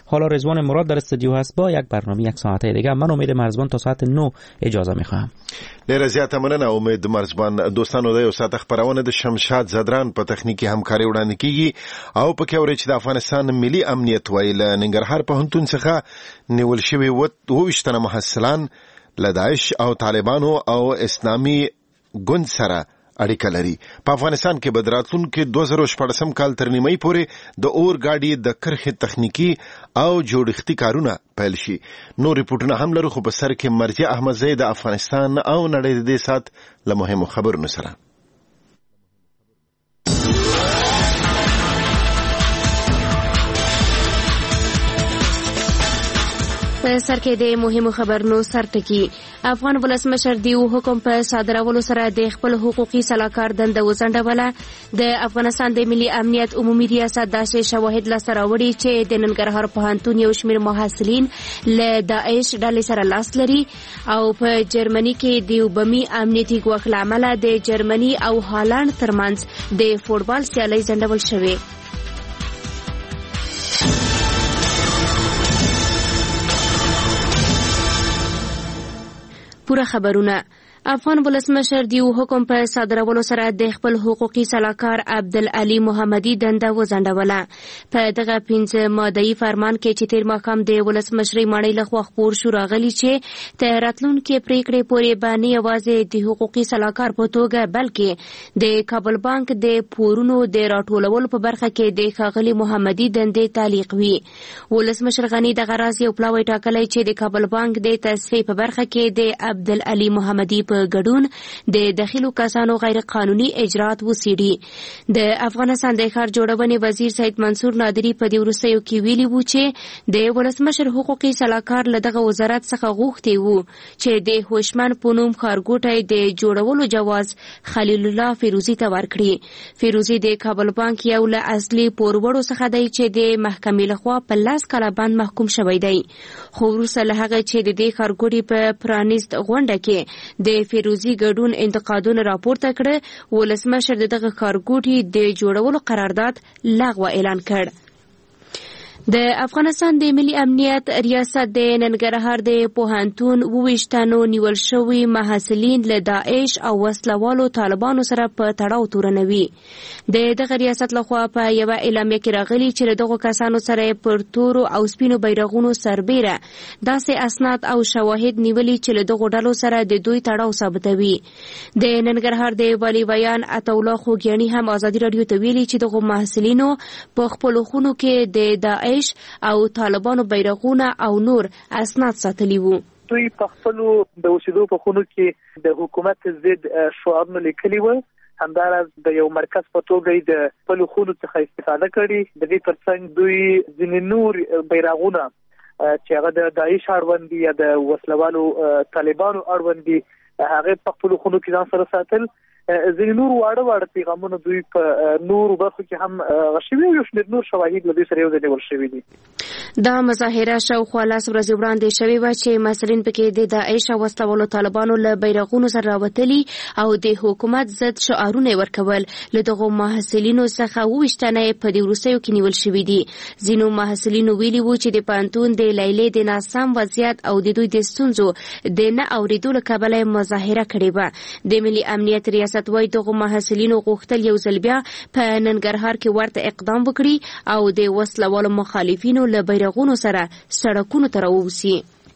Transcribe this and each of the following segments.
حالا رضوان مراد در استودیو هست با یک برنامه یک ساعته دیگه. من امید مرزبان تا ساعت 9 اجازه میخوام. ډیره زیاته مننه امید مرزبان. دوستانو د یو ساعت خبرونه د شمشاد زدران په تخنیکی همکاري وړاندې کیږي او په کې اوري چې د افغانستان ملي امنیت ویل ننګرهار په هنتون څخه نیول شوی و 22 محصلان له داعش او طالبانو او اسلامي ګوند سره اړیکه لري. په افغانستان کې بدراتون کې 2014 کال تر نیمه پورې د اور گاډي د کرخې تخنیکی او جوړښتي کارونه پیل شي. نو ریپورتونه هم لرو خو په سر کې مرجع احمد زید د افغانستان او نړۍ د دې سات له مهمو خبرونو سره. سر کې د مهمو خبرونو سرټکی. افغان ولسمشر دیو حکم په صادرولو سره د خپل حقوقي سلاکار دنده وځنډوله. د افغانستان د ملي امنیت عمومي ریاست داسې شواهد لاسته راوړي چې د ننګرهار پوهنتون یو شمېر محصلین له داعش ډلې سره لاس لري او په جرمني کې د یو بمي امنیتي ګواښ له امله د جرمني او هالند ترمنځ د فوټبال سیالۍ ځنډول شوې. پوره خبرونه. افغان ولسمشر دیو حکم په صادرولو سره د خپل حقوقي سلاکار عبدالعلی محمدي دنده وځنډوله. په دغه 5 ماده‌ای فرمان کې چې تیر ماښام د ولسمشرۍ ماڼۍ لخوا خپور شو راغلی چې تر راتلونکې پریکړې پورې به نه یوازې د حقوقي سلاکار په توګه بلکې د کابل بانک د پورونو د راټولولو په برخه کې د ښاغلي محمدي دندې تعلیق وي. ولسمشر غني دغه راز یو پلاوی ټاکلی چې د کابل بانک د تصفیې په برخه کې د عبدالعلی محمدي په ګډون د داخلو کسانو غیر قانوني اجرات وڅېړي. د افغانستان د ښار جوړونې وزیر سید منصور نادري په دې وروستیو کې ویلي وو چې د ولسمشر حقوقي سلاکار له دغه وزارت څخه غوښتي وو چې د هوشمن په نوم ښارګوټی د جوړولو جواز خلیل الله فیروزي ته ورکړي. فیروزي د کابل بانک یو له اصلي پوروړو څخه دی چې د محکمې لخوا په 10 کاله بند محکوم شوی دی. خو وروسته له هغه چې د دې ښارګوټي په پرانیست غونډه کې د فیروزي ګډون انتقادونه راپورته کړه، ولسمشر دغه ښارګوټي د جوړولو قرارداد لغوه اعلان کړ. د افغانستان د ملي امنیت ریاست د ننګرهار د پوهنتون 22 نیول شوي محصلین له داعش او وسلوالو طالبانو سره په تړاو تورنوي. د دغه ریاست لخوا په یو اعلامیه کې راغلي چې دغه کسانو سره پر تورو او سپینو بیرغونو سربیره داسې اسناد او شواهد نیولي چې له دغه ډلو سره د دوی تړاو ثابتوي. د ننګرهار د والي بیان عطاالله خوږیاني هم ازادي راډیو ته ویلي چې دغه محصلینو په خپلو خونو کې د داعش او طالبانو بیرغونه او نور اسناد ساتلي وو. دوی په خپل د اوسېدو په خونو کې د حکومت ضد شعارونه لیکلي وو. همداراز د یو مرکز په توګه د خپل خونو څخه استفاده کړي. د دې ترڅنګ دوی ځینې نور بیرغونه چې هغه د داعش اړوند دي یا د وسلوالو طالبانو اړوند دي هغه په خپل خونو کې ځان سره ساتل. ځینې نور واړه پیغامونه دوی په نورو برخو کې هم غشوي او یو شمېر نور شواهد له دوی سره یو ځای نیول شوي دي. دا مظاهره شاوخوا 10 ورځې وړاندې شوې وه چې محصلین پکې د داعش او وسلوالو طالبانو له بیرغونو سره راوتلي او د حکومت ضد شعارونه ورکول. له دغو محصلینو څخه 22 په دې وروستیو کې نیول شوي دي. ځینو محصلینو ویلي وو چې د پوهنتون د لیلیې د ناسم وضعیت او د دوی د ستونزو د نه اورېدو له کبله مظاهره کړې وه. د ملي امنیت ریاست وایي دغو محصلینو غوښتل یو ځل بیا په ننګرهار کې ورته اقدام وکړي او د وسلوالو مخالفینو له بیرغونو سره سړکونو ته راووځي.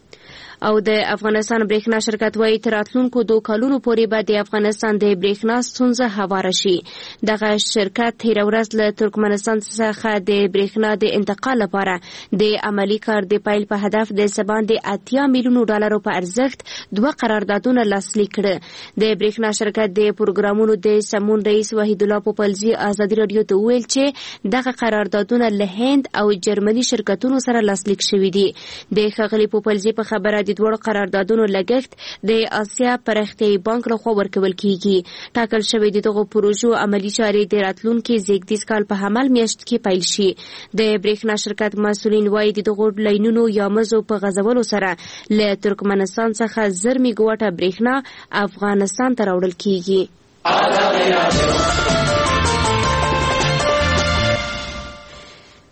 او د افغانستان برېښنا شرکت وایي تر راتلونکو 2 کلونو پورې به د افغانستان د برېښنا ستونزه هواره شي. دغه شرکت تېره ورځ له ترکمنستان څخه د برېښنا د انتقال لپاره د عملي کار د پیل په هدف د څه باندې 80 میلیونو ډالرو په ارزښت 2 قراردادونه لاسلیک کړه. د برېښنا شرکت د پروګرامونو د سمون رئیس وحید الله پوپلزي ازادي راډیو ته وویل چې دغه قراردادونه له هند او جرمني شرکتونو سره لاسلیک شوي دي. د ښاغلي پوپلزي په خبره د دوړو قراردادونو لګښت د آسیا پرختیایي بانک لخوا ورکول کیږي. ټاکل شوی د دغو پروژو عملي چارې د راتلونکي زیږدیز کال په حمل میاشت کې پیل شي. د برېښنا شرکت مسؤلین وایي د دغو لاینونو یا مزو په غځولو سره له ترکمنستان څخه 1000 میګاواټه برېښنا افغانستان ته راوړل کیږي.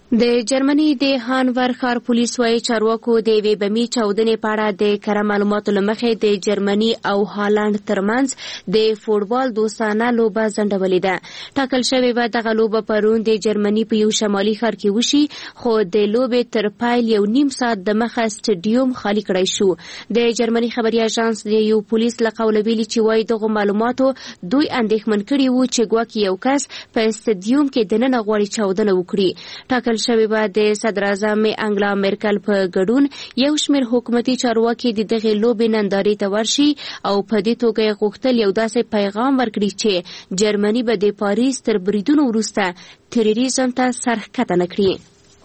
د جرمني د هانور ښار پولیس وايي چارواکو د یوې بمي چاودنې په اړه د کره معلوماتو له مخې د جرمني او هالند ترمنځ د فوټبال دوستانه لوبه ځنډولې ده. ټاکل شوې وه دغه لوبه پرون د جرمني په یو شمالي ښار کې وشي، خو د لوبې تر پیل یو نیم ساعت دمخه سټیډیوم خالي کړی شو. د جرمني خبري اژانس د یو پولیس له قوله ویلي چې وايي دغه معلوماتو دوی اندېښمن کړي وو چې ګواکې یو کس په سټیډیوم کې دننه غواړي چاودنه وکړي. ټاکل شوی به د صدر اعظم انګلا میرکل په ګډون یو شمېر حکومتي چارواکي د دغې لوبې نندارې ته ورشي او په دې توګه یې غوښتل یو داسې پیغام ورکړي چې جرمني به د پاریس تر بریدونو وروسته تروریزم ته سر ښکته نه کړي.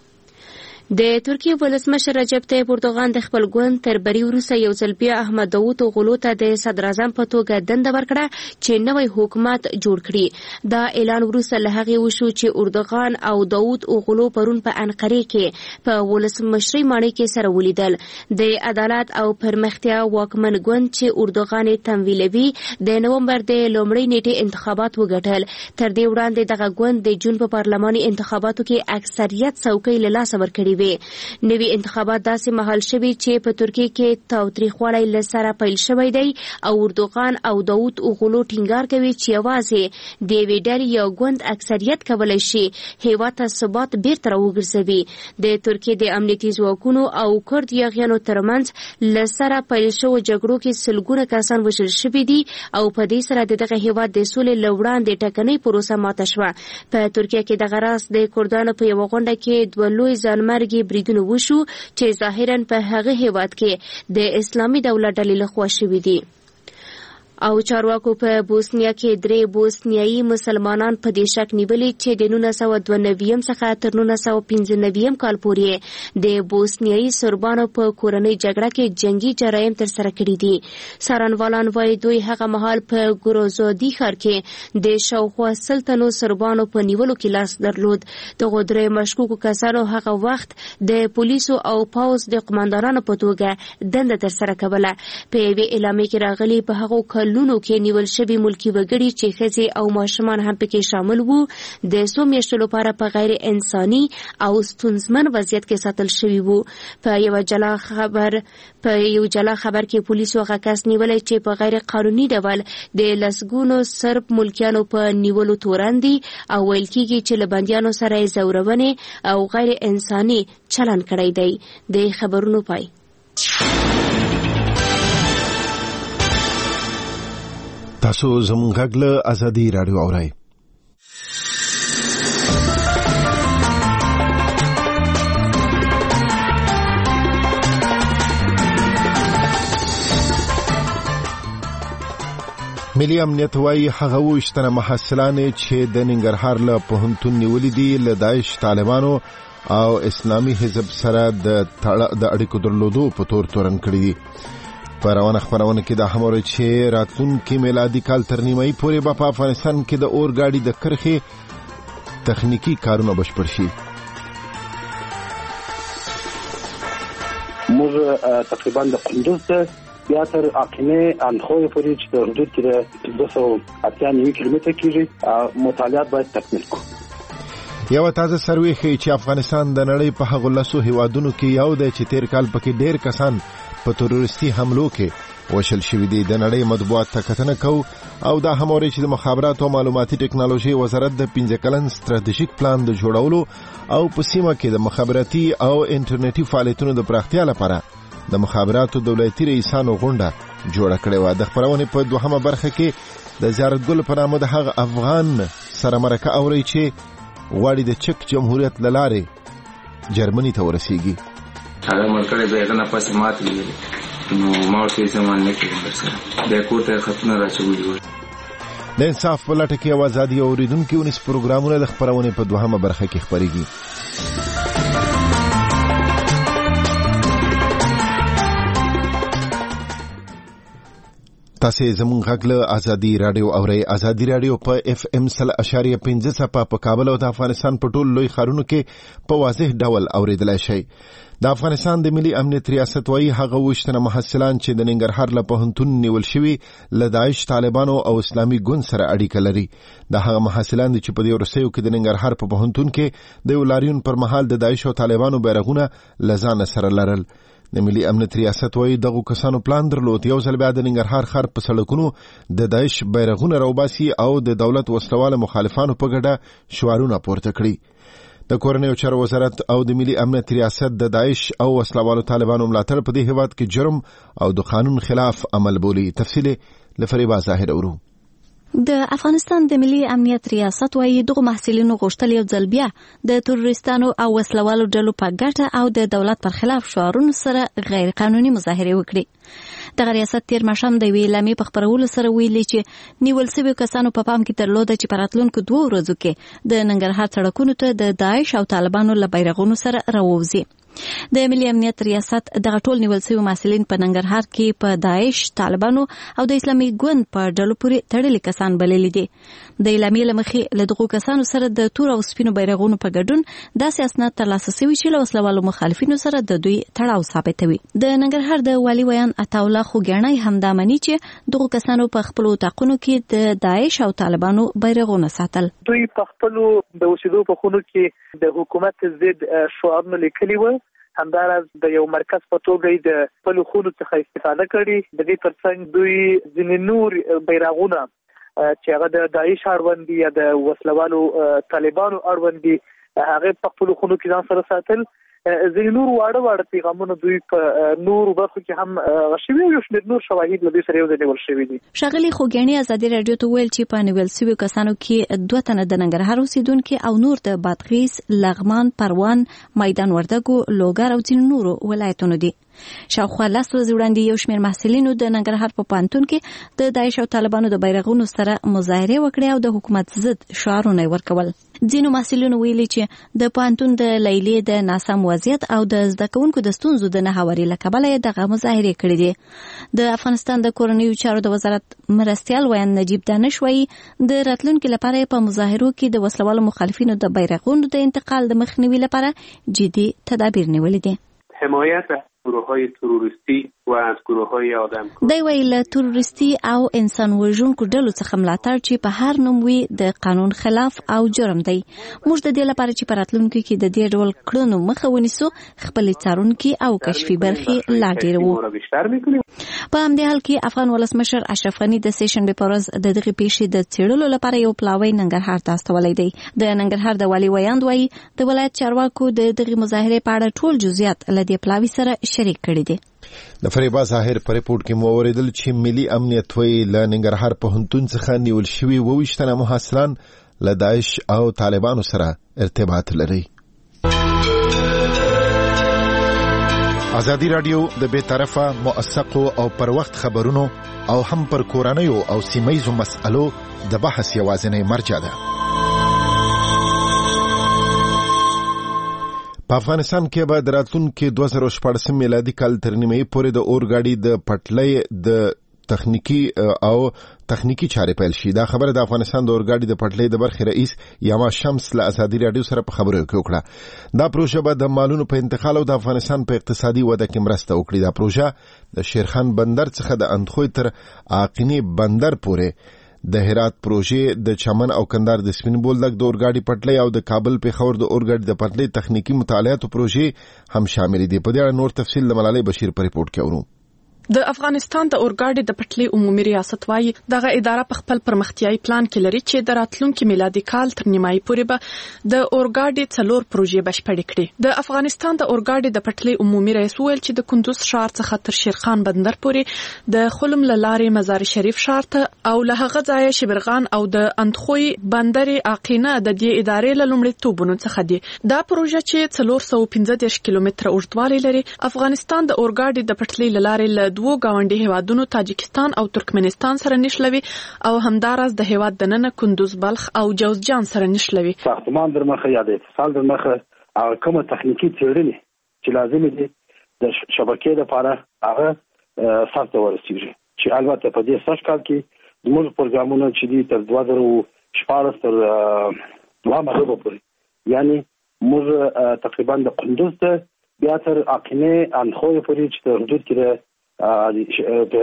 د ترکیې ولسمشر رجب طیب اردوغان د خپل ګوند تر بری وروسته یو ځل بیا احمد داود اوغلو ته د صدر اعظم په توګه دنده ورکړه چې نوی حکومت جوړ کړي. دا اعلان وروسته له هغې وشو چې اردوغان او داود اوغلو پرون په انقرې کې په ولسمشرۍ ماڼۍ کې سره ولیدل. د عدالت او پرمختیا واکمن ګوند چې اردوغان یې تمویلوي د نومبر د لومړۍ نیټې انتخابات وګټل. تر دې وړاندې دغه ګوند د جون په پارلماني انتخاباتو کې اکثریت څوکۍ له لاسه ورکړې. نوي انتخابات داسې مهال شوي چې په ترکیه کې تاوتریخوالی له سره پیل شوی دی او اردوغان او داود اوغلو ټینګار کوي چې یوازې د یوې ډلې یا ګوند اکثریت کولی شي هېواد ته ثبات بیرته راوګرځوي. د ترکیې د امنیتي ځواکونو او کرد یاغیانو ترمنځ له سره پیل شوو جګړو کې سلګونه کسان وژل شوي دي او په دې سره د دغه هېواد د سولې له وړاندې ټکنۍ پروسه ماته شوه. په ترکیه کې دغه راز د کردانو په یوه غونډه کې دوه لوی ځانمرګي بریدونه وشو چې ظاهرا په هغه هېواد کې د اسلامي دولت ډلې لخوا شوي دي. او چارواکو په بوسنیا کې 3 بوسنیایي مسلمانان په دې شک نیولي چې د 1992 څخه تر 1995 کال پورې د بوسنیایي سربانو په کورنۍ جګړه کې جنگي جرایم ترسره کړي دي. څارنوالان وايي دوی هغه مهال په ګروزودي ښار کې د شاوخوا 100 تنو سربانو په نیولو کې لاس درلود. دغه 3 مشکوکو کسانو هغه وخت د پولیسو او پاوز د قماندانانو په توګه دنده ترسره کوله. په یوې اعلامیه کې راغلي په هغو کلونو کې نیول شوي ملکي وګړي چې ښځې او ماشومان هم پکې شامل وو د څو میاشتو لپاره په غیر انساني او ستونزمن وضعیت کې ساتل شوي وو. په یو جلا خبر کې پولیسو هغه کس نیولی چې په غیر قانوني ډول د لسګونو سرب ملکیانو په نیولو تورن دي او ویل کېږي چې له بندیانو سره یې ځورونې او غیر انساني چلن کړی دی. د خبرونو پای. تاسو زموږ غږ له ازادي رادیو اورئ. ملي امنیت وايي هغه وشتنه محصلان چې د ننګرهار له پوهنتون نیولې دي له داعش طالبانو او اسلامي حزب سره د اړیکو درلودو په تور تورن کړی دي. په روانه خبرونه کې دا هم اوري چې راتلونکي میلادي کال تر نیمایي پورې په افغانستان کې د اورګاډي د کرښې تخنیکی کارونه بشپړ شي. موږ تقریبا د قندوز بیا تر اقینه انخوی پورې چې د حدود کې 280 کیلومتر کېږي مطالعات باید تکمیل کړو. یو تازه سروې ښیي چې افغانستان د نړۍ په هغو لسو هیوادونو کې یو دی چې تیر کال پکې ډېر کسان په تروریستي حملو کې وشل شوي دي. د نړۍ مطبوعات ته کتنه کوو او دا هم اوري چې د مخابراتو او معلوماتي ټکنالوژي وزارت د 15 کلن ستراتیژیک پلان د جوړولو او په سیمه کې د مخابراتي او انټرنیټي فعالیتونو د پراختیا لپاره د مخابراتو دولتي رئیسانو غونډه جوړه کړې وه. د خبرونې په دوهمه برخه کې د زیارت ګل په نامه د هغه افغان سره مرکه اوري چې غواړي د چک جمهوریت له لارې جرمني ته ورسیږي. هغه مرکړې به هغه نه پاسه ماتې نو ما ورته زمان نه کېږم سره د کوټه خطونه راچولې. د انصاف په لټه کې او ازادي اوریدونکو ونس پروګرامونه د خبرونې په دوهمه برخه کې خبريږي. تاسو زموږ غږ له ازادي رادیو اورئ. ازادي رادیو په FM 100.5 په کابل او د افغانستان په ټولو لوی ښارونو کې په واضح ډول اوریدلای شئ. د افغانستان د ملي امنیت ریاست وايي هغه وشتنه محصلان چې د ننګرهار له پوهنتون نیول شوي له داعش طالبانو او اسلامي ګوند سره اړیکه لري. د هغه محصلان چې په دې ورسېو کې د ننګرهار په پوهنتون کې د لاریون پر مهال د داعش او طالبانو بیرغونه لزان سره لرل. د ملي امنیت ریاست وايي دغه کسانو پلان درلود یو ځل بیا د ننګرهار ښار په سړکونو د داعش بیرغونه راوباسي او د دولت وسلواله مخالفانو په ګډه شعارونه پورته کړي. د کورنیو چارو وزارت او د ملي امنیت ریاست د داعش او وسلوالو طالبانو ملاتړ په دې هیواد کې جرم او د قانون خلاف عمل بولي. تفصیل لفریبا ظاهر اورو. د افغانستان د ملي امنیت ریاست وايي دغه محصلینو غوښتل یو ځل بیا د تروریستانو او وسلوالو ډلو په ګټه او د دولت پر خلاف شعارونو سره غیر قانوني مظاهره وکړي. دغه ریاست تیر ماښام د یوې اعلامیې په خپرولو سره ویلي چې نیول شویو کسانو په پام کې درلوده چې په راتلونکو 2 ورځو کې د ننګرهار سړکونو ته د داعش او طالبانو له بیرغونو سره راووځي. د ملي امنیت ریاست دغه ټول نیول شوي محصلین په ننګرهار کې په داعش، طالبانو او د اسلامي ګوند په ډلو پورې تړلي کسان بللي دي. د اعلامیې له مخې له دغو کسانو سره د تور او سپینو بیرغونو په ګډون داسې اسناد ترلاسه شوي چې له وسلوالو مخالفینو سره د دوی تړاو ثابتوي. د ننګرهار د والي ویان عطاالله خوګیاڼی همدا مني چې دغو کسانو په خپلو اتاقونو کې د داعش او طالبانو بیرغونه ساتل. دوی په خپلو د اوسېدو په خونو کې د حکومت ضد شعارونه لیکلي و. همداراز د یو مرکز په توګه د خپلو خونو څخه استفاده کړي. د دې ترڅنګ دوی ځینې نور بیرغونه چې هغه د داعش اړوند دي یا د وسلوالو طالبانو اړوند دي هغه په خپلو خونو کې ځان سره ساتل. ځینې نور واړه پیغامونه دوی په نورو برخو کې هم غشوي او یو شمېر نور شواهد له دوی سره یو ځای نیول شوي دي. ښاغلي خوګیاڼي ازادي راډیو ته ویل چې په نیول شویو کسانو کې 2 تنه د ننګرهار اوسېدونکي او نور د بادغیس، لغمان، پروان، میدان وردګو، لوګر او ځینو نورو ولایتونو دي. شاوخوا 10 ورځې وړاندې یو شمېر محصلینو د ننګرهار په پوهنتون کې د داعش او طالبانو د بیرغونو سره مظاهره وکړه او د حکومت ضد شعارونه ورکول. ځینو محصلینو ویلي چې د پوهنتون د لیلیې د ناسم وضعیت او د زده کوونکو د ستونزو د نه هواري له کبله دغه مظاهره کړې دي. د افغانستان د کورنیو چارو د وزارت مرستیال ویان نجیب دانش وایي د راتلونکي لپاره په مظاهرو کې د وسلوالو مخالفینو د بیرغونو د انتقال د مخنیوي لپاره جدي تدابیر نیولې دي. حمایت گروه‌های تروریستی و از گروه‌های آدمکش. دی ویل تروریستی او انسان وژونکو ډلو څخه ملاتړ چې په هر نوم وي د قانون خلاف او جرم دی. موږ د دې لپاره چې په راتلونکي کې د دې ډول کړنو مخه ونیسو خپلې څارونکي او کشفي برخې لا ډېروو. په همدې حال کې افغان ولسمشر اشرف غني د سه‌شنبې په ورځ د دغې پیښې د څېړلو لپاره یو پلاوی ننګرهار ته استولی دی. د ننګرهار د والي ویاند وایي د ولایت چارواکو د دغې مظاهرې په اړه ټول جزئیات له دې پلاوي سره شریک کړي دي. د فریبا ظاهر په ریپورت کې مو اوریدل چې ملي امنیت وايي له ننګرهار پوهنتون څخه نیول شوي 22 تنه محصلان له داعش او طالبانو سره ارتباط لري. ازادي راډیو د بې طرفه موثقو او پر وخت خبرونو او هم پر کورنیو او سیمه‌یزو مسألو د بحث یوازینی مرجع ده. په افغانستان کې به د راتلونکي 2014 میلادي کال تر نیمایي پورې د اورګاډي د پټلۍ د تخنیکی چارې پیل شي. دا خبره د افغانستان د اورګاډي د پټلۍ د برخې رئیس یاما شمس له ازادي راډیو سره په خبرو کې وکړه. دا پروژه به د مالونو په انتقال او د افغانستان په اقتصادي وده کې مرسته وکړي. دا پروژه د شیرخان بندر څخه د اندخوی تر عاقینی بندر پورې، د هرات پروژې د چمن او کندهار د سپین بولدک د اورګاډي پټلۍ او د کابل پیښور د اورګاډي د پټلۍ تخنیکی مطالعاتو پروژې هم شامل دي. په دې اړه نور تفصیل د ملالۍ بشیر په ریپورت کې اورو. د افغانستان د اورګاډي د پټلۍ عمومي ریاست وايي دغه اداره په خپل پرمختیايي پلان کې لري چې د راتلونکي میلادي کال تر نیمایي پورې به د اورګاډي 4 پروژې بشپړې کړي. د افغانستان د اورګاډي د پټلۍ عمومي رئیس ویل چې د کندوز ښار څخه تر شیرخان بندر پورې د خلم لارې مزار شریف ښار ته او له هغه ځایه شبرغان او د اندخوی بندر عقینه د دې ادارې له لومړیتوبونو څخه دي. دا پروژه چې 415 کیلومتره اوږدوالی لري افغانستان د اورګاډي د پټلۍ لارې دوه گاونډي هیوادونو تاجکستان او ترکمنستان سره نښلوي او همداراز د هیواد دننه کندوز، بلخ او جوزجان سره نښلوي. ساختمان در مخه یا د اتصال در مخه او کومه تخنیکی څېړنې چې لازم دي د شبکې لپاره هغه سخت ورسیږي چې البته په دې سږ کال کې زموږ پروګرامونه چې دي تر 2014 تر 2 مخه پورې یعنی موږ تقریبا د کندوز ته بیا تر اقینه انخوی پورې چې تر حدود کې د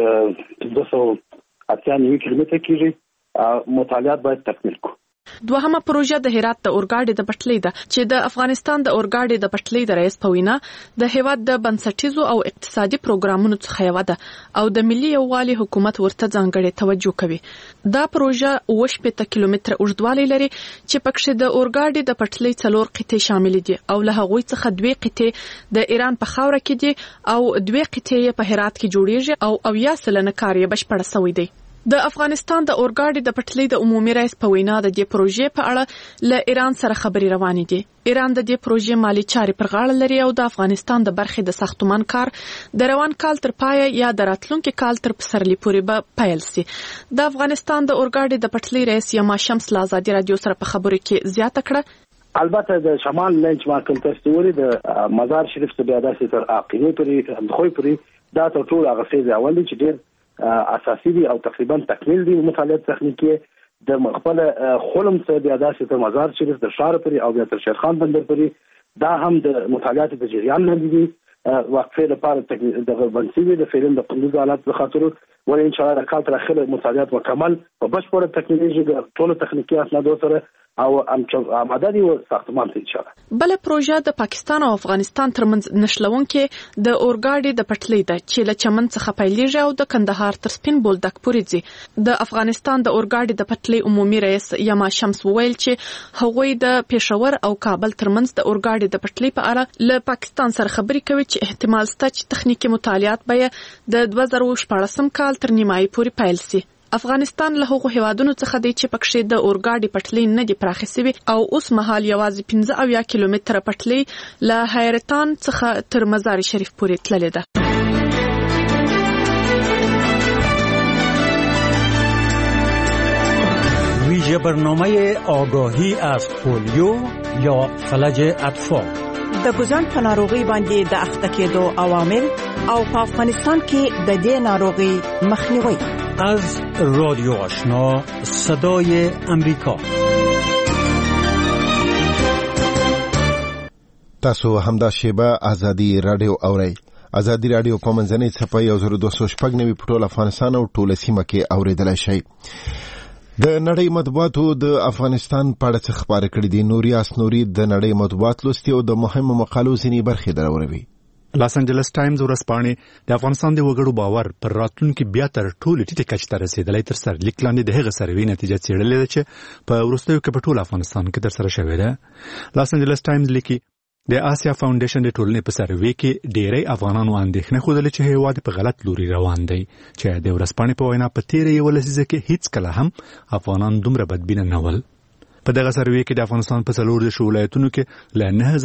280 کیلومتر کېږي مطالعات باید تکمیل کړو. دوهمه پروژه د هرات د اورګاډي د پټلۍ ده چې د افغانستان د اورګاډي د پټلۍ د رئیس په وینا د هیواد د بنسټیزو او اقتصادي پروګرامونو څخه یو ده او د ملي یووالي حکومت ورته ځانګړې توجه کوي. دا پروژه 80 کیلومتره اوږدوالی لري چې پکې د اورګاډي د پټلۍ 4 قطې شامل دي او له هغوی څخه 2 قطې د ایران په خاوره کې دي او 2 قطې په هرات کې جوړیږي او 80% کار یې بشپړ شوی دی. د افغانستان د اورګاډي د پټلۍ د عمومي رئیس په وینا د دې پروژې په اړه له ایران سره خبرې روانې دي. ایران د دې پروژې مالی چارې پر غاړه لري او د افغانستان د برخې د ساختمان کار د روان کال تر پایه یا د راتلونکي کال تر پسرلي پورې به پیل شي. د افغانستان د اورګاډي د پټلۍ رئیس یما شمس له ازادي رادیو سره په خبرو کې زیاته کړه. البته د شمال لنچ مارکل تستوري د مزار شریف څخه بیا داسې تر اقینه پورې خوې پورې دا ټول هغه څه اول دي چې ډېر اساسي دي او تقریبا تکمیل دي. مطالعات تخنیکی د خپل خلم څخه بیا داسې تر مزار شریف د شار پورې او بیا تر شیرخان بندر پورې دا هم د مطالعات د جریان نه دي وقفه لپاره د بنسوي د فعلن د قانون حالات په خاطر ولې ان شاء الله کال تر اخره مطالعات مکمل په بشپړه تکنالوژي د ټول تخنیکی اسنادو سره او آماده دي او ساختمان ته ان شاء الله. بل پروژه د پاکستان او افغانستان ترمنځ نښلونکې د اورګاډي د پټلۍ ده چې له چمن څخه پیلېږي او د کندهار تر سپین بولدک پورې ځي. د افغانستان د اورګاډي د پټلۍ عمومي رئیس یما شمس وویل چې هغوی د پېښور او کابل ترمنځ د اورګاډي د پټلۍ په اړه له پاکستان سره خبرې کوي چې احتمال شته چې تخنیکی مطالعات به د 2014 کال تر نیمایي پورې پیل شي. افغانستان له هغو هیوادونو څخه دی چې پکې د اورګاډي پټلۍ نه دی پراخه شوی او اوس مهال یوازې 15 کیلومتره پټلۍ له حیرتان څخه تر مزار شریف پورې تللې ده. ویژه برنامه آگاهی از پولیو یا فلج اطفال د ګوزن په ناروغي باندې د اخته کېدو عوامل او په افغانستان کې د دې ناروغي مخنیوي. از رادیو آشنا صدای امریکا. تاسو همدا شیبه ازادي رادیو اورئ. ازادي رادیو په منځنۍ څپه 1290 په ټول افغانستان او ټول سیمه کې اوریدلای شئ. د نړۍ مطبوعاتو د افغانستان په اړه څه خبرې کړې دي. نوریاس نوري د نړۍ مطبوعات لوستي او د مهمو مقالو ځینې برخې دروروي. لاس انجلس ټایمز ورځپاڼې د افغانستان د وګړو باور پر راتلونکي بیا تر ټولو ټیټې کچې ته رسیدلی تر سرلیک لاندې د هغه سروې نتیجه څېړلې ده چې په وروستیو کې په ټول افغانستان کې ترسره شوې ده. لاس انجلس ټایمز لیکي د آسیا فاونډیشن د ټولنې په سروې کې ډېری افغانانو اندېښنه ښودلې چې هیواد په غلط لوري روان دی چې د ورځپاڼې په وینا په تېره 11 لسیزه کې هیڅ کله هم افغانان دومره بدبینه نه ول. په دغه سروې کې د افغانستان په 14 ولایتونو کې له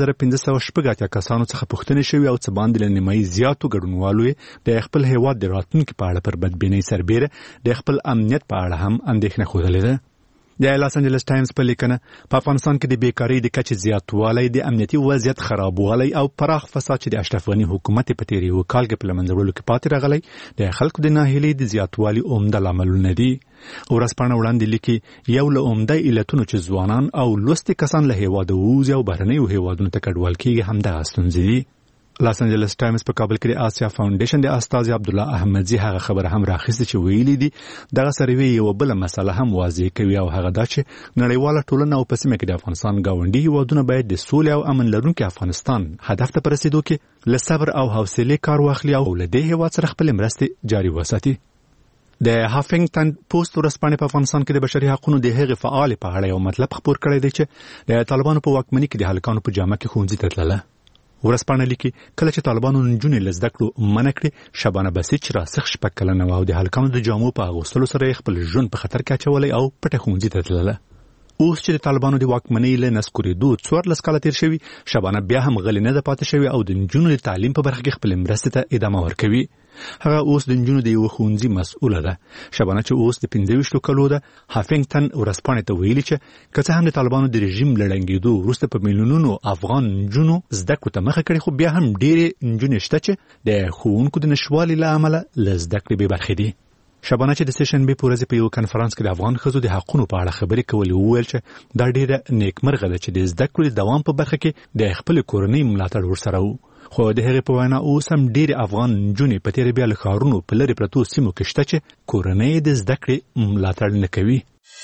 9580 کسانو څخه پوښتنې شوې او څه باندې له نیمایي زیاتو ګډونوالو د خپل هیواد د راتلونکي په اړه پر بدبینۍ سربېره د خپل امنیت په اړه هم اندېښنه ښودلې ده. د لاس انجلس ټایمز په لیکنه په افغانستان کې د بیکاری د کچې زیاتوالی، د امنیتي وضعیت خرابوالی او پراخ فساد چې د اشرف غني حکومت په تیر یو کال کې په لمنځه وړلو کې پاتې راغلی د خلکو د ناهیلۍ د زیاتوالي عمده لاملونه دي. ورځپاڼه وړاندې لیکي یو له عمده علتونو چې ځوانان او لوستي کسان له هیواده ووځي او بهرنیو هیوادونو ته کډوال کېږي همدغه ستونزې دي. لاس انجلس ټایمز په کابل کې د آسیا فاونډیشن د استاذ عبدالله احمدزي هغه خبره هم راخیسته چې ویلي دي دغه سروې یو بل مسله هم واضح کوي او هغه دا چې نړیواله ټولنه او په سیمه کې د افغانستان ګاونډي هیوادونه باید د سولې او امن لرونکي افغانستان هدف ته په رسیدو کې له صبر او حوصلې کار واخلي او له دې هیواد سره خپل مرستې جاري وساتي. د هافنګټن پوسټ ورځپاڼې په افغانستان کې د بشري حقوقو د هغې فعال په اړه یو مطلب خپور کړی دی چې د طالبانو په واکمنۍ کې د هلکانو په جامه کې ښوونځي ته تلله. ورځپاڼه لیکي کله چې طالبانو نجونې له زده کړو منع کړې، شبانه بسیج راسخ 6 کلنه وه او د هلکانو د جامو په اغوستلو سره یې خپل ژوند په خطر کې اچولی او پټه ښوونځي ته تلله. اوس چې د طالبانو د واکمنۍ له نسکورېدو 14 کاله تیر شوي، شبانه بیا هم غلې نه ده پاتې شوې او د نجونو د تعلیم په برخه کې خپل مرستې ته ادامه ورکوي. هغه اوس د نجونو د یو ښوونځي مسؤله ده. شبانه چې اوس د 25 کلو ده، هافنګټن ورځپاڼې ته ویلي چې که څه هم د طالبانو د رژیم له ړنګېدو وروسته په میلیونونو افغان نجونو زده کړو ته مخه کړې، خو بیا هم ډېرې نجونې شته چې د ښوونکو د نشتوالي له امله له زده کړې بې برخې دي. شبانه چې د سیشنبې په ورځ په یو کنفرانس کې د افغان ښځو د حقونو په اړه خبرې کولې وویل چې دا ډېره نیکمرغه ده چې د زده کړو د دوام په برخه کې د خپل کورنۍ ملاتړ ورسره و. خو د هغې په وینا اوس هم ډېرې افغان نجونې په تېره بیا له ښارونو په لرې پرتو سیمو کې شته چې کورنۍ د زده کړې ملاتړ نه کوي.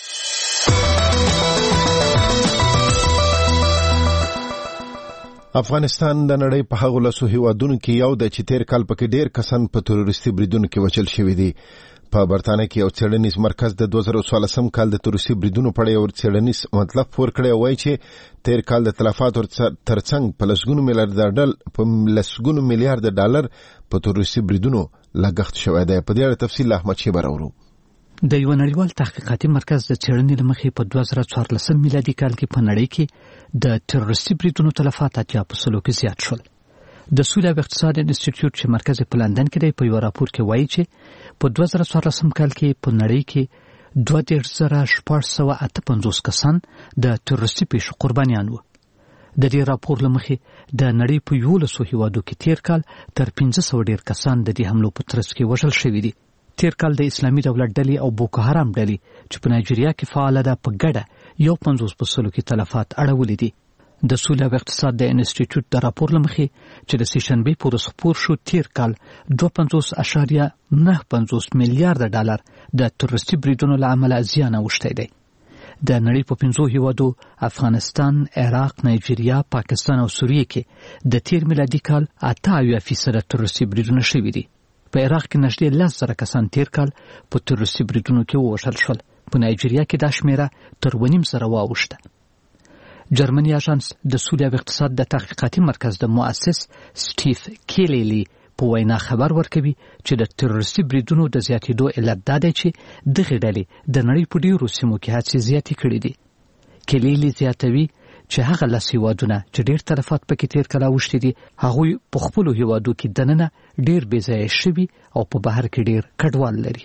افغانستان د نړۍ په هغو لسو هیوادونو کې یو دی چې تیر کال پکې ډېر کسان په تروریستي بریدونو کې وژل شوي دي. په برتانیه کې یو څېړنیز مرکز د 2014 کال د تروریستي بریدونو په اړه یو څېړنیز مطلب ورکړی او وایي چې تیر کال د تلفاتو ترڅنګ په لسګونو میلیارډ ډالر په تروریستي بریدونو لګښت شوی دی. په دې اړه تفصیل احمد شیبه راوړو. د یو نړیوال تحقیقاتي مرکز د څېړنې له مخې په 2014 میلادي کال کې په نړۍ کې د تروریستي بریدونو تلفات 80% کې زیات شول. د سولې او اقتصاد انسټیټیوټ چې مرکز په لندن کې دی په یو راپور کې وایي چې په 2014 کال کې په نړۍ کې 2,658 کسان د تروریستي پیښو قربانیان وو. د دې راپور له مخې د نړۍ په 11 هیوادو کې تیر کال تر 1500 ډیر کسان د دې حملو په ترڅ کې وژل شوي دي. تیر کال د اسلامي دولت ډلې او بوکو حرام ډلې چې په نایجیریا کې فعال ده په ګډه 50% کې تلفات اړولې دي. د سولې او اقتصاد د انسټیټیوټ د راپور له مخې چې د سیشنبې په ورځ خپور شو تیر کال 2.95 میلیارډ ډالر د تروریستي بریدونو له امله زیان اوښتی دی. د نړۍ په 5 هیوادو افغانستان، عراق، نایجیریا، پاکستان او سوریه کې د تیر میلادي کال 88% تروریستي بریدونه شوي دي. په عراق کې نږدې 10,000 کسان تیر کال په تروریستي بریدونو کې ووژل شول. په نایجیریا کې دا شمیره تر 2.5 واوښته. جرمني اژانس د سولې او اقتصاد د تحقیقاتي مرکز د مؤسس سټیف کیلیلی په وینا خبر ورکوي چې د تروریستي بریدونو د زیاتېدو علت دا دی چې دغه ډلې د نړۍ په ډیرو سیمو کې هڅې زیاتې کړې دي. کیلیلی زیاتوي چې هغه لس هیوادونه چې ډیر تلفات پکې تیر کال اوښتي دي هغوی په خپلو هیوادو کې دننه ډیر بې ځایه شوي او په بهر کې ډیر کډوال لري.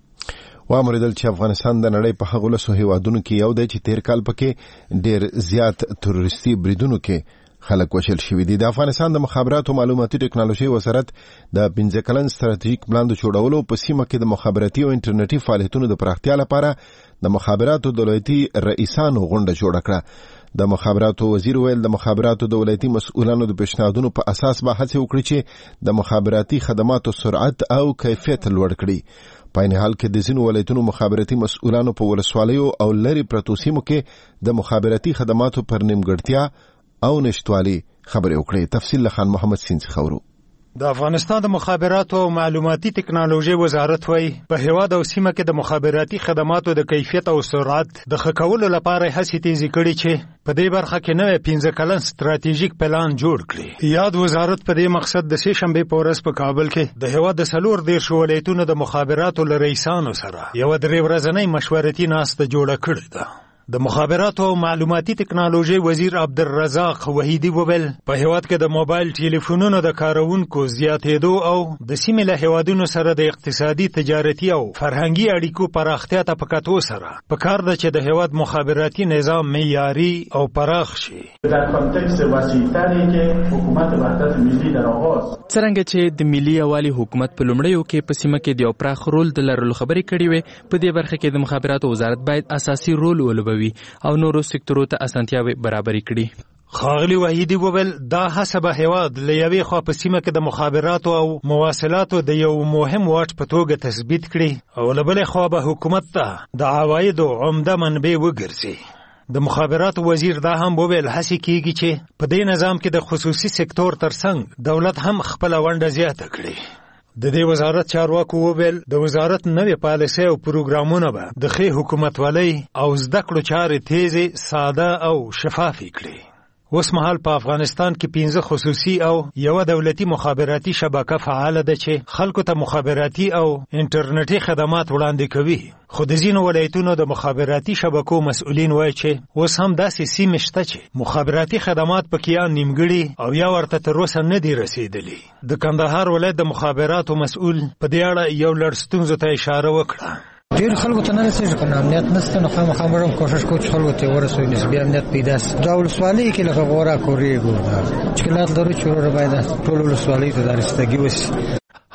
وامریدل چې افغانستان د نړۍ په هغو لسو هیوادونو کې یو دی چې تیر کال پکې ډیر زیات تروریستي بریدونو کې خلک وژل شوي دي. د افغانستان د مخابراتو او معلوماتي ټکنالوژي وزارت د 15 کلن ستراتیژیک پلان د جوړولو په سیمه کې د مخابراتي او انټرنیټي فعالیتونو د پراختیا لپاره د مخابراتو دولتي رئیسانو غونډه جوړه کړه. د مخابراتو وزیر ویل د مخابراتو د ولایتي مسؤلانو د پیشنهادونو په اساس به هڅه وکړي چې د مخابراتي خدماتو سرعت او کیفیت لوړ کړي. په عین حال کې د ځینو ولایتونو مخابراتي مسؤلانو په ولسوالیو او لرې پرتو سیمو کې د مخابراتي خدماتو پر نیمګړتیا او نشټوالي خبرې وکړې. تفصیل له خان محمد سین څخه اورو. د افغانستان د مخابراتو او معلوماتي ټکنالوژي وزارت وایي په هیواد او سیمه کې د مخابراتي خدماتو د کیفیت او سرعت د ښه کولو لپاره هڅې تیزې کړي چې په دې برخه کې نوی 15 کلن ستراتیژیک پلان جوړ کړي. یاد وزارت په دې مقصد د سهشنبې په ورځ په کابل کې د هیواد د 14 ولایتونو د مخابراتو له رئیسانو سره یو 3 ورځنۍ مشورتي ناسته جوړه کړې ده. د مخابراتو او معلوماتي ټکنالوژي وزیر عبدالرزاق وحیدی وویل په هیواد کې د موبایل ټلیفونونو د کارونکو زیاتېدو او د سیمې له هیوادونو سره د اقتصادي، تجارتي او فرهنګي اړیکو پراختیا ته په کتو سره په کار ده چې د هیواد مخابراتي نظام معیاري او پراخ شي. در کانټکست وسیع‌تری کې حکومت وحدت ملی در آغاز څنګه چې د ملي یووالي حکومت په لومړیو کې په سیمه کې د یو پراخ رول د لرلو خبرې کړې وې، په دې برخه کې د مخابراتو وزارت باید اساسي رول ولوبوي او نورو سکتورو ته اسانتیاوي برابرې کړي. خاغلی وحیدی وویل دا حسب هیواد له یوې خوا په سیمه کې د مخابراتو او مواصلاتو د یو مهم واټ په توګه تثبیت کړي او له بلې خوا به حکومت ته د عوایدو عمده منبع وګرځي. د مخابراتو وزیر دا هم وویل هڅې کیږي چې په دې نظام کې د خصوصي سکتور ترڅنګ دولت هم خپل ونډه زیاته کړي. د دې وزارت چارواکو وویل د وزارت نوې پالیسۍ او پروګرامونه به د ښې حکومتولۍ او زده کړو چارې تیزې، ساده او شفافې کړي. اوس مهال په افغانستان کې 15 خصوصي او یو دولتي مخابراتي شبکه فعاله ده چې خلکو ته مخابراتي او انټرنیټي خدمات وړاندې کوي. خو د ځینو ولایتونو د مخابراتي شبکو مسؤلین وایي چې اوس هم داسې سیمې شته چې مخابراتي خدمات پکې یا نیمګړي او یا ورته تر اوسه نه دي رسیدلي. د کندهار ولایت د مخابراتو مسؤل په دې اړه یو لړ ستونزو ته اشاره وکړه. ډېر خلکو ته نه رسېږي که امنیت نشته نو خامخا موږ کوشش کوو چې خلکو ته ورسوي نسبي امنیت پیدا شي. دا ولسوالۍ کې لکه غوره کورېږو مشکلات لرو چې وروره باید ټول ولسوالۍ ته دا رسیدګي وشي.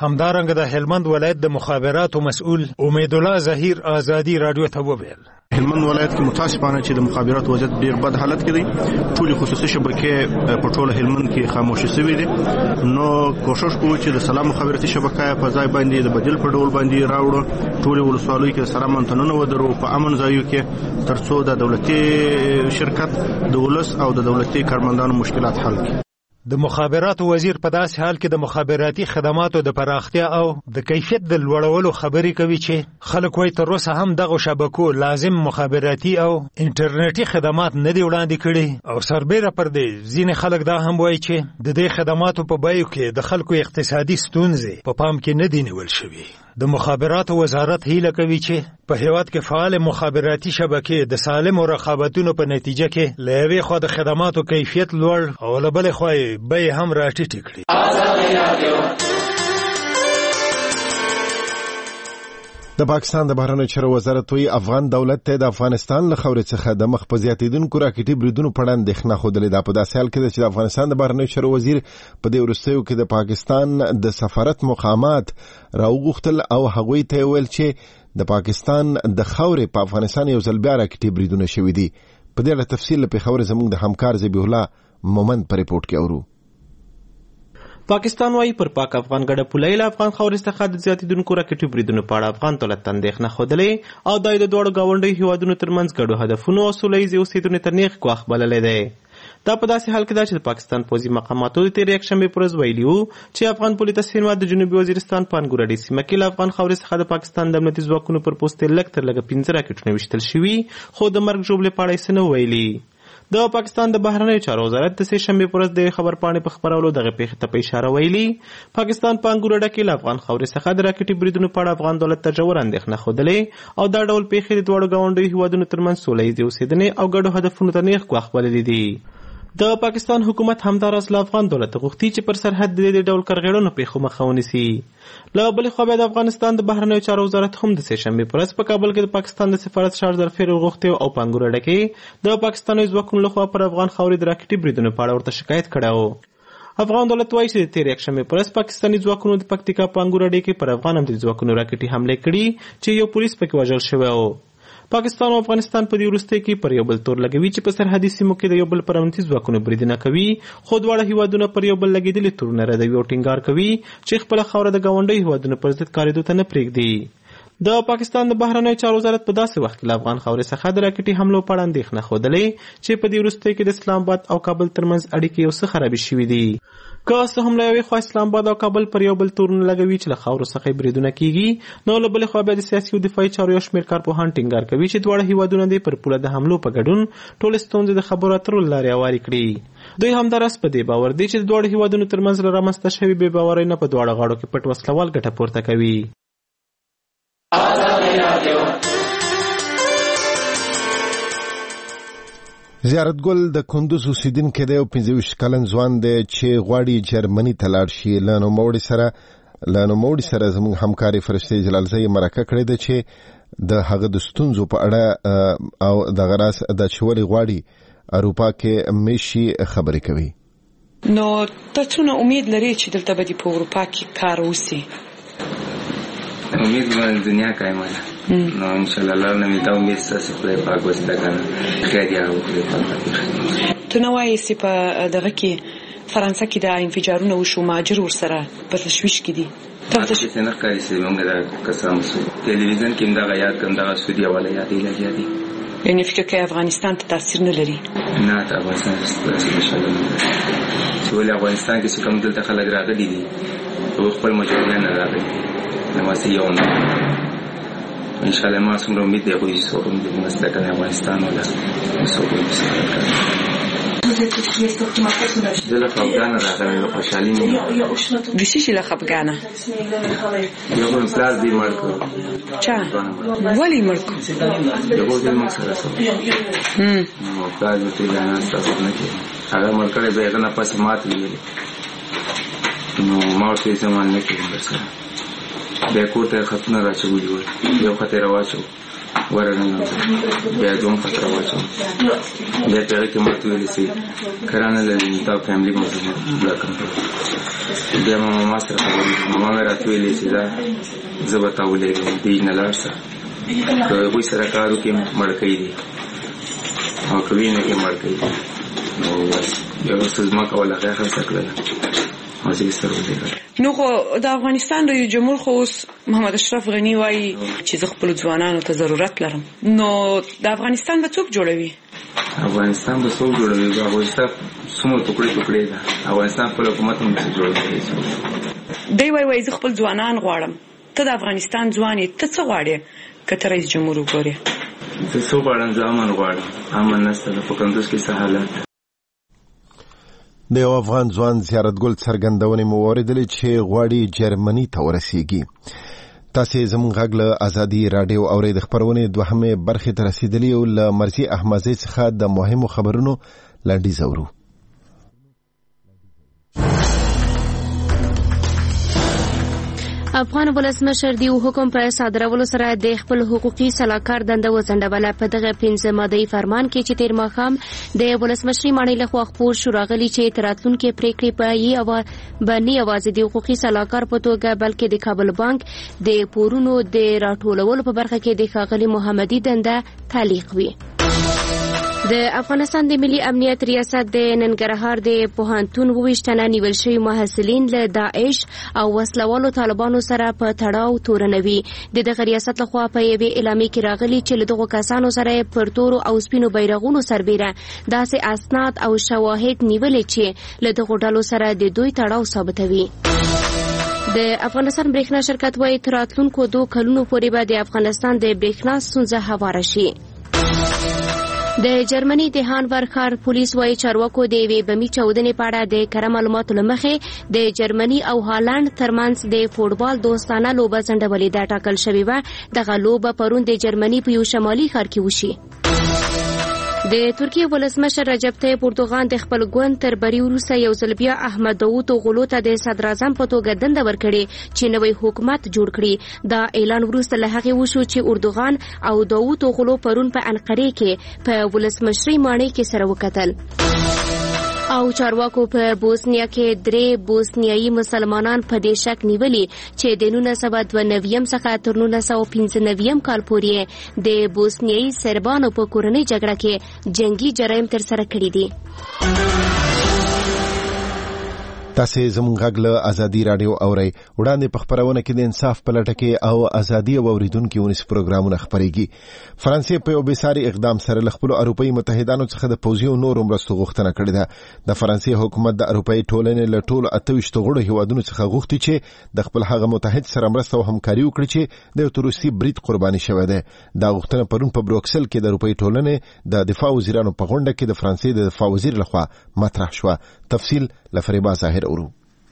همدارنګه د هلمند ولایت د مخابراتو مسؤل امید الله ظهیر ازادي رادیو ته وویل هلمند ولایت کې متاسفانه چې د مخابراتو وضعیت ډیر بد حالت کې دی. ټول خصوصي شبکې په ټول هلمند کې خاموشي شوې دي. نو کوشش کوو چې د سلام مخابراتي شبکې په ځای باندې د بدیل په ډول باندې راوړو. ټول ولسوالیو کې سره منتنونه ودرو په امن ځایو کې ترڅو د دولتي شرکت د ولس او د دولتي کارمندانو مشکلات حل کړي. د مخابراتو وزیر په داسې حال کې د مخابراتي خدماتو د پراختیا او د کیفیت د لوړولو خبرې کوي چې خلک وايي تر اوسه هم دغه شبکو لازم مخابراتي او انټرنیټي خدمات نه دی وړاندې کړي او سربېره پر دې ځینې خلک دا هم وایي چې د دې خدماتو په بیو کې د خلکو اقتصادي ستونزې په پام کې نه دي نیول شوي. د مخابراتو وزارت هیله کوي چې په هیواد کې فعال مخابراتي شبکې د سالم رقابتونو په نتیجه کې له یوې خوا د خدماتو کیفیت لوړ او له بلې خوا بیې هم راټیټې کړي. د پاکستان د بهرنیو چارو وزارت وی افغان دولت ته د افغانستان له خاورې څخه د مخ په زیاتیدونکو راکټي بریدونو په اړه اندېښنه خوده. دا په داسې حال کې چې د افغانستان د بهرنیو چارو وزیر په دې وروستیو کې د پاکستان د سفارت مقامات راوغوښتل او هغوی ته ویل چې د پاکستان د خاورې په افغانستان یو ځل بیا راکټي بریدونه شوي دي. په دې اړه تفصیل په خبره زموږ د همکار ذبیح الله مومند په ریپورت کې اورو. پاکستان وايي پر پاک افغان ګډه پولۍ له افغان خاورې څخه د زیاتیدونکو راکټي بریدونو په اړه افغان دولت ته اندېښنه ښودلې او دا د دواړو ګاونډیو هیوادونو ترمنځ ګډو هدفونو او سوله ییزې اوسېدنې ته نیغ ګواښ بللی دی. دا په داسې حال کې ده چې د پاکستان پوځي مقاماتو د تېرې یکشنبې په ورځ ویلي وو چې افغان پولي سینما د جنوبي وزیرستان په انګورډي سیمه کې له افغان خاورې څخه د پاکستان د امنیتي ځواکونو پر پوستې لږ تر لږه 15 راکټونه ویشتل شوي خو د مرګ ژوبلې په اړه یې څه نه ویلي. د پاکستان د بهرنیو چارو وزارت د سې شنبې پر ورځ د خبرپاڼې په خپرولو دغه پیښې ته په اشاره ویلي پاکستان په انګورډه کې له افغان خاورې څخه د راکټي بریدونو په اړه افغان دولت ته ژوره اندېښنه ښودلې او دا ډول پیښې د دواړو ګاونډیو هیوادونو ترمنځ سوله ییزې اوسېدنې او ګډو هدفونو ته نیغ ګواښ بللي دي. د پاکستان حکومت همداراز له افغان دولت غوښتي چې پر سرحد د دې ډول کرغېړنو پیښو مخه ونیسي. له بلې خوا بیا د افغانستان د بهرنیو چارو وزارت هم د سې شنبې پر ورځ په کابل کې د پاکستان د سفارت شاه ظرفیر غوښتي او په انګورډه کې د پاکستاني ځواکونو لخوا پر افغان خاورې د راکټي بریدونو په اړه ورته شکایت کړی و. افغان دولت وایي چې د تېرې یکشنبې پر ورځ پاکستاني ځواکونو د پکتیکا په انګورډه کې پر افغان امنیتي ځواکونو راکټي حملې کړي چې یو پولیس پکې وژل شوی و. پاکستان او افغانستان په دې وروستیو کې پر یو بل تور لګوي چې په سرحدي سیمو کې د یو بل پر امنیتي ځواکونو بریدونه کوي خو دواړه هیوادونه پر یو بل لګېدلي تورونه ردوي او ټینګار کوي چې خپله خاوره د ګاونډیو هیوادونو پر ضد کارېدو ته نه پرېږدي. د پاکستان د بهرنیو چارو وزارت په داسې وخت کې له افغان خاورې څخه د راکټي حملو په اړه اندېښنه ښودلې چې په دې وروستیو کې د اسلام آباد او کابل ترمنځ اړیکې یو څه خرابې شوي دي. که څه هم له یوې خوا اسلام آباد او کابل پر یو بل تورونه لګوي چې له خاورو څخه یې بریدونه کیږي نو له بلې خوا بیا د سیاسي او دفاعي چارو یو شمېر کارپوهان ټینګار کوي چې دواړه هیوادونه دې پر پوله د حملو په ګډون ټولې ستونزې د خبرو اترو له لارې هوارې کړي. دوی همداراز په دې باور دي چې د دواړو هیوادونو ترمنځ له رامنځته شوې بې باورۍ نه په دواړو غاړو کې پټ وسلوال ګټه پورته کوي. زیارت ګل د کندوز اوسیدونکی دی او 25 کلن ځوان دی چې غواړي جرمني ته لاړ شي. له نوموړي سره زموږ همکاري فرشته جلالزۍ مرکه کړې ده چې د هغه د ستونزو په اړه او دغه راز د چې ولې غواړي اروپا کې میشي خبرې کوي. نو ته څونه امید لرې چې دلته به دې په اروپا کې کار وسي؟ امید باندې دنیا قائمه نو ان شاء الله الله نمی دا امید ستاسو په پاک وسته کنه خیر یا وکړي. ته نو وایې چې په دغه کې فرانسه کې د انفجارونو وشو مهاجر ورسره په تشویش کې دي. تاسو چې نه کاری سي موږ دا قسم سو ټلویزیون کې دا یاد کوم دا سعودي والا یادې یعنی فکر کوي افغانستان ته تاثیر نه لري؟ نه ته افغانستان ته ان شاء الله چې ولې افغانستان کې کوم دلته خلک راغلي دي او خپل مجاهدین راغلي نو واسي یو نه ان شاء الله ما څومره امید دی چې څوک دې مستقل افغانستان ولا څوک دې دل خفګانه راغلی نو خوشحالي نه د څه شي له خفګانه؟ یو بل پلار دې مړ کړو. چا؟ ولې مړ کړو؟ د غوږ موږ سره سره نو پلار دې ته نه ستاسو نه کړي هغه مړ کړی به هغه نه پسې مات ویلې نو ما ورته زمان نه کړم درسره بیا کور ته خطونه راچولي ول یو خط یې راواچو ورننه بیا دوم خط راواچو بیا په هغه کې ماته ویلې چې کرانه لري تا فیملی مو بلا کنټرول بیا ما سره خبرې ماما مې راته ویلې چې دا زه به تا ولېږم دوی نه لاړ شه که هغوی سره کار وکړې مړکۍ دي او که وینه کې مړکۍ دي نو بس بیا وروسته ځمکه ولا هغې اخیسته کړله او زه یې سره ولېږم. نو خو د افغانستان رئیس جمهور خو اوس محمد اشرف غني وایي چې زه خپلو ځوانانو ته ضرورت لرم. نو د افغانستان به څوک جوړوي؟ افغانستان به څوک جوړوي؟ افغانستان څومره ټوکړې ده. افغانستان خپل حکومت هم نشي جوړولی. دی وایي زه خپل ځوانان غواړم. ته د افغانستان ځوان یې، ته څه غواړې که ته رئیس جمهور وګورې؟ زه څه غواړم؟ زه امن غواړم. امن نشته په کندوز کې څه حالت. د یو افغان ځوان زیارتګل څرګندونې مو واورېدلې چې غواړي جرمني ته ورسیږي. تاسې زموږ غږ له ازادي راډیو اورئ. د خپرونې دوهمې برخې ته رسېدلي او له مرضي احمدزۍ څخه د مهمو خبرونو لنډیز اورو. افغان ولسمشر دیو حکم په صادرولو سره د خپل حقوقي سلاکار دنده وځنډوله. په دغه 15 ماده‌ای فرمان کې چې تیر ماښام د ولسمشري ماڼۍ لخوا خپور شو راغلي چې تر راتلونکي پریکړې په نه یوازې د حقوقي سلاکار په توګه بلکې د کابل بانک د پورونو د راټولولو په برخه کې د ښاغلي محمدي دنده تعلیق وي. د افغانستان د ملي امنیت ریاست د ننګرهار د پوهنتون 22 تنه نیول شوي محصلین له داعش او وسلوالو طالبانو سره په تړاو تورنوي. دغه ریاست لخوا په یوې اعلامیه کې راغلي چې له دغو کسانو سره پر تورو او سپینو بیرغونو سربیره داسې اسناد او شواهد نیولې چې له دغو ډلو سره د دوی تړاو ثابتوي. د افغانستان برېښنا شرکت وايي تر راتلونکو 2 کلونو پورې به د افغانستان د برېښنا ستونزه هواره شي. د جرمني د هانور ښار پولیس وايي چارواکو د یوې بمي چاودنې په اړه د کره معلوماتو له مخې د جرمني او هالند ترمنځ د فوټبال دوستانه لوبه ځنډولې ده. ټاکل شوې وه دغه لوبه پرون د جرمني په یو شمالي ښار کې وشي. د ترکیه ولسمشر رجب طیب اردوغان د خپل ګوند تر بری وروسته یو ځل بیا احمد داوودوغلو ته د صدر اعظم په توګه دنده ورکړې چې نوی حکومت جوړ کړي. دا اعلان وروسته له هغې وشو چې اردوغان او داوودوغلو پرون په انقرې کې په ولسمشري ماڼۍ کې سره وکتل. او چارواکو په بوسنیا کې 3 بوسنیایي مسلمانان په دې شک نیولي چې د 1992 څخه تر 1995 کال پورې د بوسنیایي سربانو په کورنۍ جګړه کې جنگي جرایم ترسره کړي دي. تاسې زموږ غږ له ازادي راډیو اورئ. وړاندې په خپرونه کې د انصاف په لټه کې او ازادي او اوریدونکو ونیس پروګرامونه خپرېږي. فرانسې په یو بېساري اقدام سره له خپلو اروپایي متحدانو څخه د پوځي او نورو مرستو غوښتنه کړې ده. د فرانسې حکومت د اروپایي ټولنې له ټولو 28 غړو هیوادونو څخه غوښتي چې د خپل هغه متحد سره مرسته او همکاري وکړي چې د روسي برید قرباني شوی دی. دا غوښتنه پرون په بروکسل کې د اروپایي ټولنې د دفاع وزیرانو په غونډه کې د فرانسې د دفاع وزیر لخوا مطرح شوه. تفصیل لفریبا ظاهر اورو.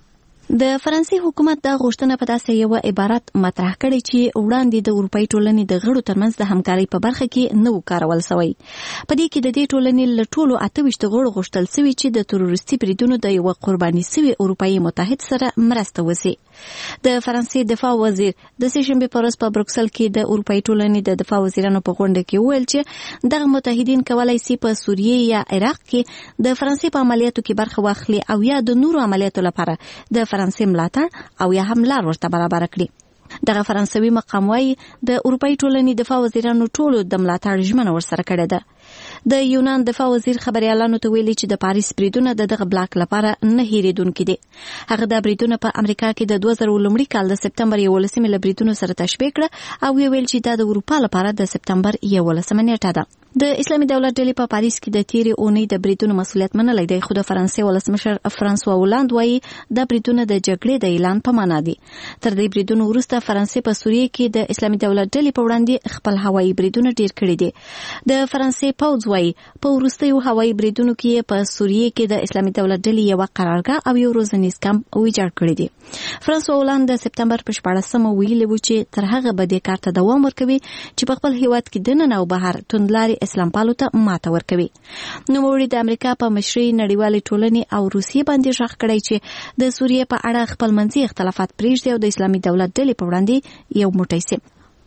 د فرانسې حکومت دا غوښتنه په داسې یو عبارت مطرح کړې چې وړاندې د اروپאי ټولنې د غړو ترمنځ د همکارۍ په برخه کې نو کارول شوی. په دې کې د دې ټولنې له ټولو 28 غړو غوښتل شوی چې د تروریستي بریدونو د یو قرباني شوی اروپאי متحد سره مرسته وکړي. د فرانسې دفاع وزیر د سهشنبه په ورځ په بروکسل کې د اروپאי ټولنې د دفاع وزیرانو په غونډه کې وویل چې دغه متحدین کولای شي په سوریه یا عراق کې د فرانسې په عملیاتو کې برخه واخلي او یا د نورو عملیاتو لپاره د فرانسې ملاتړ او یا هم لار ورته برابر کړي. دغه فرانسوي مقام وايي د اروپאי ټولنې دفاع وزیرانو ټولو د ملاتړ ژمنه ورسره کړې ده. د یونان دفاع وزیر خبريالانو ته ویلي چې د پاریس بریدونه دغه بلاک لپاره نه هېریدونکي دي. هغه د بریدونه په امریکا کې د 2000 لومړي کال د سپتمبر 11 له بریدونو سره تشبیه کړ او ویل چې دا د اروپا لپاره د سپتمبر 11 نیټه ده. د اسلامي دولت ډلې په پاریس کې د تیرې اونۍ د بریدونو مسؤلیت منلی دی، خو د فرانسې ولسمشر فرانسوا اولاند وایي دا بریدونه د جګړې د اعلان په معنا دي. تر دې بریدونو وروسته فرانسې په سوریه کې د اسلامي دولت ډلې په وړاندې خپل هوایي بریدونه ډیر کړي دي. د فرانسې پوځ وایي په وروستیو هوایي بریدونو کې په سوریه کې د اسلامي دولت ډلې یو قرارګاه او یو روزنیز کمپ ویجاړ کړی دي. فرانسوا اولاند د سپتمبر په 14مه ویلي و چې تر هغه به د کار ته دوام ورکوي چې په خپل هیواد کې دننه او بهر توندلاري اسلام پالو ته ماته ورکوي. نوموړي د امریکا په مشرۍ نړیوالې ټولنې او روسیې باندې ژغ کړی چې د سوریې په اړه خپل منځي اختلافات پرېږدي او د اسلامي دولت ډلې په وړاندې یو موټی سي.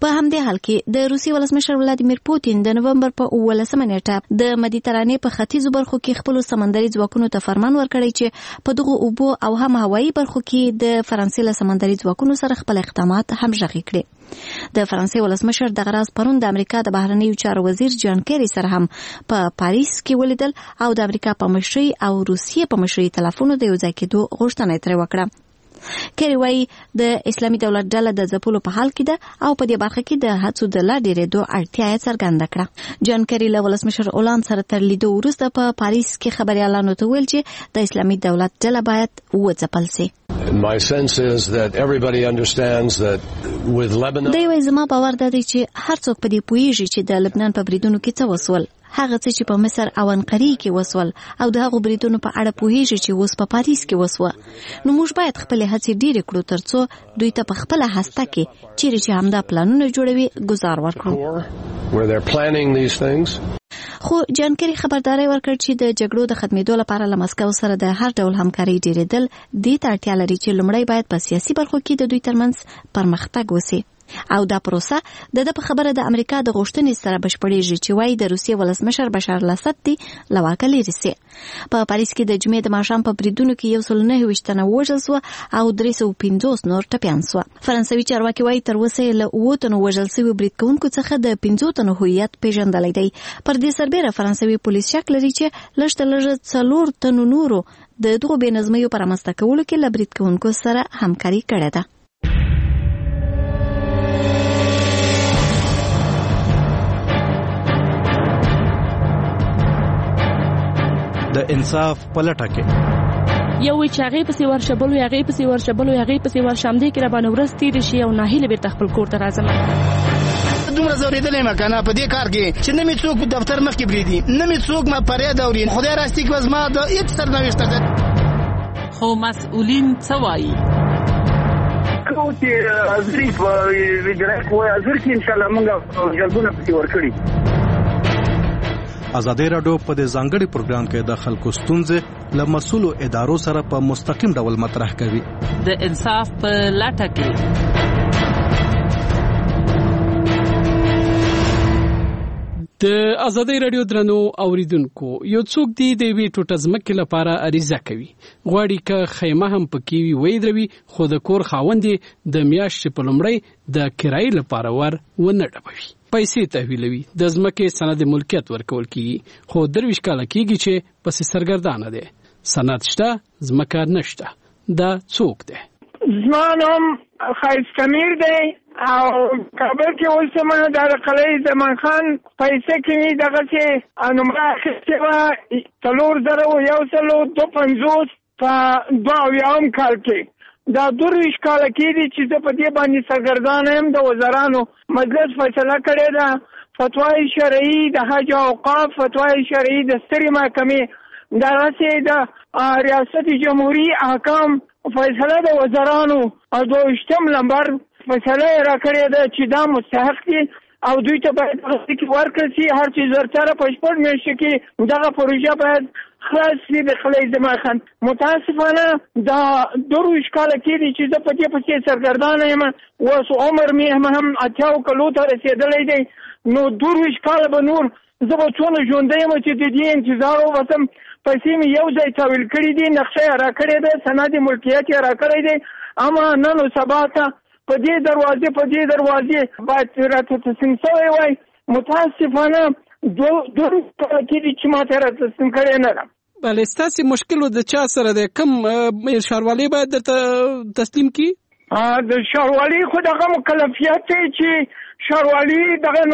په همدې حال کې د روسي ولسمشر ولادیمیر پوتین د نومبر په 18 نیټه د مدیترانې په ختیځو برخو کې خپل سمندري ځواکونو ته فرمان ورکړی چې په دغه اوبو او هم هوایي برخو کې د فرانسې له سمندري ځواکونو سره خپل اقدامات همغږي کړي. د فرانسې ولسمشر دغه راز پرون د امریکا د بهرنیو چارو وزیر جان کیری سره هم په پاریس کې ولیدل او د امریکا په مشرۍ او روسیې په مشرۍ تلفونو د یو ځای کېدو غوښتنه یې ترې وکړه. کیری وایي د اسلامي دولت ډله د ځپلو په حال کې ده او په دې برخه کې د هڅو د لا ډېرېدو اړتیا یې څرګنده کړه. جان کیری له ولسمشر اولان سره تر لیدو وروسته په پاریس کې خبريالانو ته ویل چې د اسلامي دولت ډله باید وځپل شي. My sense is that everybody understands that with Lebanon. دوی زما باور ده چې هر څوک په دې پوهیږي چې د لبنان په بریدونو کې څه وسول، هغه څه چې په مصر او انقرې کې وسول او د هغو بریدونو په اړه پوهیږي چې اوس په پاریس کې وسوه. نو موږ باید خپل هڅې ډېرې کړو ترڅو دوی ته په خپل هسته کې چیرې چې همدا پلانونه جوړوي گزار ورکړو. Where they're planning these things. خو جان کیری خبرداري ورکړ چې د جګړو د ختمېدو لپاره له مسکو سره د هر ډول همکاري ډېرېدل دې ته اړتیا لري چې لومړی باید په سیاسي برخو کې د دوی ترمنځ پرمختګ وشي او دا پروسه د په خبره د امریکا د غوښتنې سره بشپړېږي چې وايي د روسیې ولسمشر بشار الاسد دی له واکه لرې سي. په پاریس کې د جمعې د ماښام په بریدونو کې 129 تنه وژل شو او 350 نور ټپیان شو. فرانسوي چارواکي وايي تر اوسه له 9 تنو وژل شوي برید کوونکو څخه د 15 تنو هویت پیژندل دی. پر دې سربېره فرانسوي پولیس شک لري چې لږ 4 تنو نورو د دغو بې نظمیو پر رامنځته کولو کې له برید کوونکو سره همکاري کړې ده. د انصاف پلټه کې یو چې هغه پسې ورشبلو هغه پسې ورشبلو هغه پسې ورشم دي کې را باندې ورستي دي شي او ناهیله بیرته خپل کور ته راځم. دومره زوریدلې مکنه په دې کار کې چې نه می څوک دفتر مخ کې بریدي نه می څوک ما پرې دوري خدای راستي کې وزما د هیڅ سرنوشت ده. خو مسؤلین څه وایي؟ کوم چې ازری په ویډرا کوی ازر کې ان شاء الله موږ جلبونه پکې ورکړي. ازادي راډیو په دې ځانګړي پروګرام کې د خلکو ستونزې له مسؤلو ادارو سره په مستقیم ډول مطرح کوي. د انصاف په لټه کې د ازادي راډیو درنو اوریدونکو یو څوک دی د وی ټوټه ځمکې لپاره عریضه کوي غواړي ک خیمه هم پکې وي دروي خو د کور خاوندې د میاشتې په لومړی د کرایې لپاره ور ونه ډبوي پیسې تحویلوي د ځمکې سند ملکیت ورکول کیږي خو 23 کال کېږي چې پس سرګردانه دي سند شته ځمکه نشته دا څوک دی زمانم خایس کمیر دی او کابل کې اوسمه د قلعه زمان خان پیسې کې دغه چې انمره اخیستې تلور زره او یو سلو 250 په 22 کال کې دا 23 کال کې دي چې په دې باندې سرګردانه هم د وزرانو مجلس فیصله کړې ده فتوای شرعي د حج او اوقاف فتوای شرعي د ستري محکمې دا چې د ریاست جمهوریت احکام فیصله د وزرانو او 28 نمبر فیصله را کړې ده چې دا مستحق دي او دوی ته باید حقوق ورکړل شي هر څه زرتره پښپړ میشي کې دغه پروژه باید خلاص شي د خلای زمان خان متاسفانه دا 23 کال کې دي چې د پدې پسې سرګردانه یم اوس عمر مې هم 80 کلو ته رسیدلې دی نو 23 کال به نور زه به څونه ژوندی یم چې د دې انتظار وکړم پیسې مې یو ځای تحویل کړي دي نقشه را کړې ده سند ملکیت را کړی دی اما نن سبا ته په دې دروازې باید راته تسلیم شوی وای متاسفانه دو کې چې ماته راته تسلیم کړی نه ده. بله ستاسې مشکل د چا سره دی کوم ښاروالي باید درته تسلیم کی؟ د ښاروالي خو دغه مکلفیت دی چې ښاروالي دغه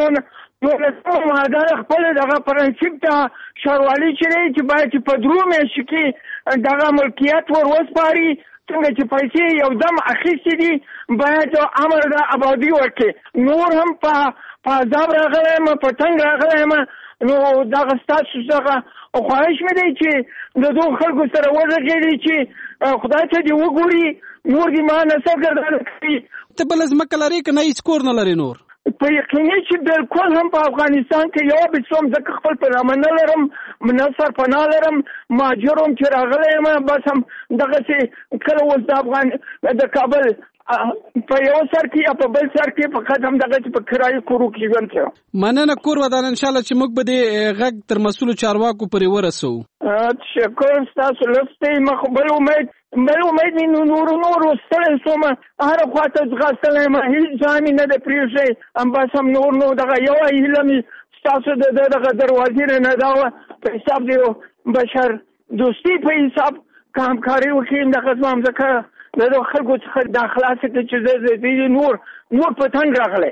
دولتي ماده خپل دغه پرنسپ ته ښاروالي چې باید په درو میاشتو کې دغه ملکیت ور وسپاري څنګه چې پیسې یو دم اخیستې دي باید امر د آبادي ورکړي نور هم په عذاب راغلی یم په تنګ راغلی یم نو دغه ستاسو څخه خواهش مې دی چې د دغو خلکو سره وغږېږي چې خدای ته دې وګوري نور دې ما نه سرګردانه کړي. ته بله ځمکه لرې که نه هېڅ کور نه لرې نور؟ په یقیني چې بالکل هم په افغانستان کې یو بسوم ځکه خپل پیغام نه لرم منصر پناه لرم ماجر هم چې راغلی یم بس هم دغسې کله اوس د کابل په یو سر کې په بل سر کې په قدم دغه په کرایي کورو کې ژوند کوي. مننه کور ودان ان شاء الله چې موږ به د غږ تر مسؤل چارواکو پورې ورسو. شکر تاسو لسته مخبل امید من نور ستړی سوم هر خواته ځغاستلی ما هیڅ ځانې نه ده پرېږدی ام بس هم نور نو دغه یوه هیله مې ستاسو د دغه دروازې نه دا وه په حساب د بشر دوستي په حساب که همکاري وکړي دغه زما ځکه د دغو خلکو څخه دا خلاصه کړي چې زه نور په تنګ راغلی.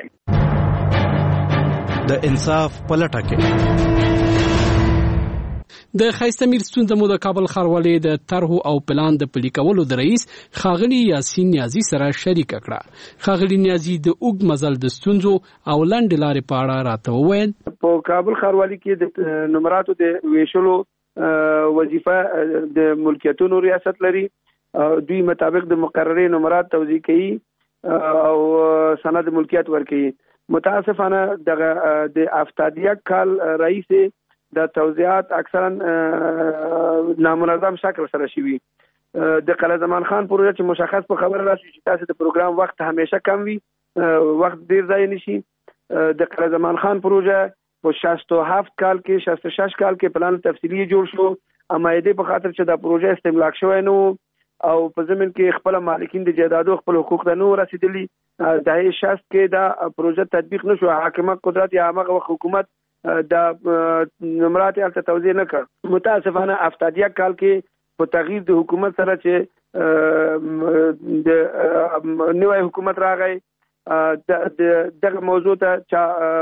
د انصاف په لټه کې د ښایسته میر ستونزه مو د کابل ښاروالۍ د طرحو او پلان د پلي کولو د رئیس ښاغلي یاسین نیازي سره شریکه کړه. ښاغلي نیازي د اوږد مزل د ستونزو او لنډې لارې په اړه راته وویل. په کابل ښاروالۍ کې د نمراتو د ویشلو وظیفه د ملکیتونو ریاست لري. دوی مطابق د مقررې نمرات توزیع کوي او سند ملکیت ورکوي. متاسفانه د افتادیه کال رئیس د توزیعات اکثرا نامنظم شکل سره شوي. د قلعه زمان خان پروژه چې مشخص په خبره راشي چې تاسو د پروګرام وخت همیشه کم وي، وخت ډیر ځای نشي. د قلعه زمان خان پروژه په 67 کال کې 66 کال کې پلان تفصیلی جوړ شو، امایده په خاطر چې دا پروژه استملاک شوی نو او په زمين کې خپل مالکین د جیدادو خپل حقوق ته نو رسیدلی. د 60 کې دا پروژه تطبیق نشو، حاکمه قدرت یا هغه حکومت د نمرات الته توزیع نه کړ. متاسفانه افتادیه کال کې په تغییر د حکومت سره چې د نوې حکومت راغی دغه موضوع ته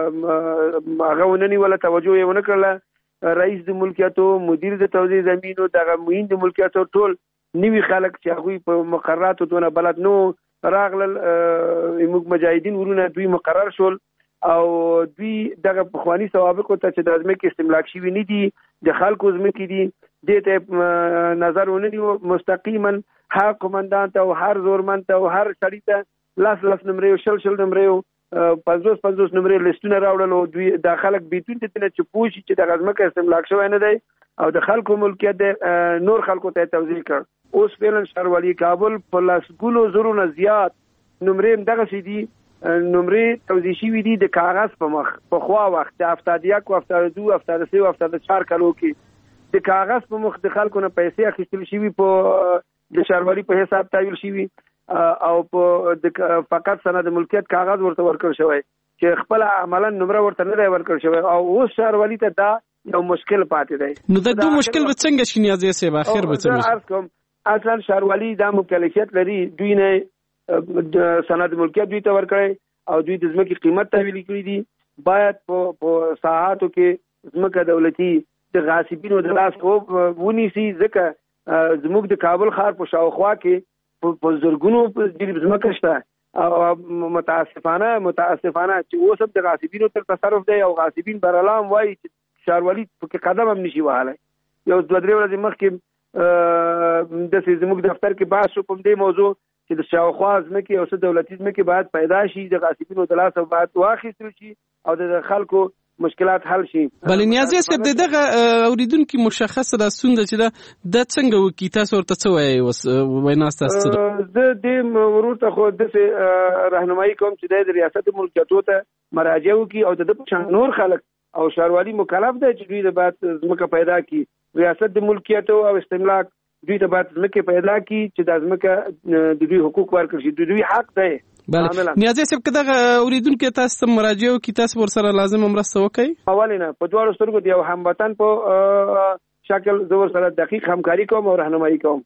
هغه ونني ولا توجه یې ونه کړله. رئیس د ملکیتو، مدیر د توزیع زمینو، دغه موین د ملکیتو ټول نوی خلک چې هغه په مقرراتو دونه بلد نو راغلل. موږ مجاهدین ورونه دوی مقرر شول او دوی دغه پخوانی سوابقو ته چې د ځمکې استملاک شوي نه دي، د خلکو ځمکې دي، دې ته نظر ونه نیو. مستقیما هر قومندان ته او هر زورمند ته او هر سړي ته لس نمرې شل نمرې 50 نمرې لیستونه راوړل او دوی د خلک بیتون ته چې پوښي چې د ځمکې استملاک شوی نه دی او د خلکو ملکیت نور خلکو ته توزیع کړ. اوس فعلا ښاروالۍ کابل په لسګونو زرو نه زیات نمرې دغه سي دي نمرې توزیع شوي دي د کاغذ په مخ په خوا وخت د 71 او 72 او 73 او 74 کالو کې د کاغذ په مخ د خلکو نه پیسې اخیستل شوي په د ښاروالۍ په حساب تحویل شوي او په فقط سند ملکیت کاغذ ورته ورکړ شوی چې خپل عملاً نمره ورته نه ورکړ شوی او اوس ښاروالۍ ته دا یو مشکل پاتې دی. نو دا مشکل به څنګه شي نیازي صاحب اخر به څنګه اصلا ښاروالۍ دا مکلفیت لري دوی نه سند ملکیت دوی ته ورکړي او دوی د ځمکې قیمت تحویل کړی دي. باید په ساحاتو کې ځمکه دولتي د غاصبینو د لاس ونیسي ځکه زموږ د کابل ښار په شاوخوا کې په زرګونو ځمکه شته او متاسفانه چې اوس هم د غاصبینو تر تصرف دی او غاصبین برالام وایي چې ښاروالۍ پکې قدم هم نشي وهلی. یو 2-3 ورځې مخکې داسې زموږ دفتر کې بحث شو په دې موضوع چې د شاوخوا ځمکې او څه دولتي ځمکې باید پیدا شي، د غاصبینو د لاسه باید واخیستل شي او د خلکو مشکلات حل شي. بلې نیازي صاحب دغه اوریدونکو مشخصه دا ستونزه چې دا څنګه وکړي تاسو ورته څه وایي وینا ستاسو؟ زه دې ورته خو داسې راهنمایي کوم چې د ریاست ملکیتو ته مراجعه وکړي او د په نور خلک او ښاروالۍ مکلف دی چې دوی د باید ځمکه پیدا کړي. ریاست د ملکیتو او استملاک دوی ته باید ځمکه پیدا کړي چې د ځمکه د دوی حقوق ورکړي شي، د دوی حق دی. بله نیازي صاحب که دغه اوریدونکي تاسو ته مراجعه وکړي تاسو ورسره لازمه مرسته وکړئ. اول نه په دواړو سترګو د یو هموطن په شکل زه ورسره دقیق همکاري کوم او راهنمایي کوم.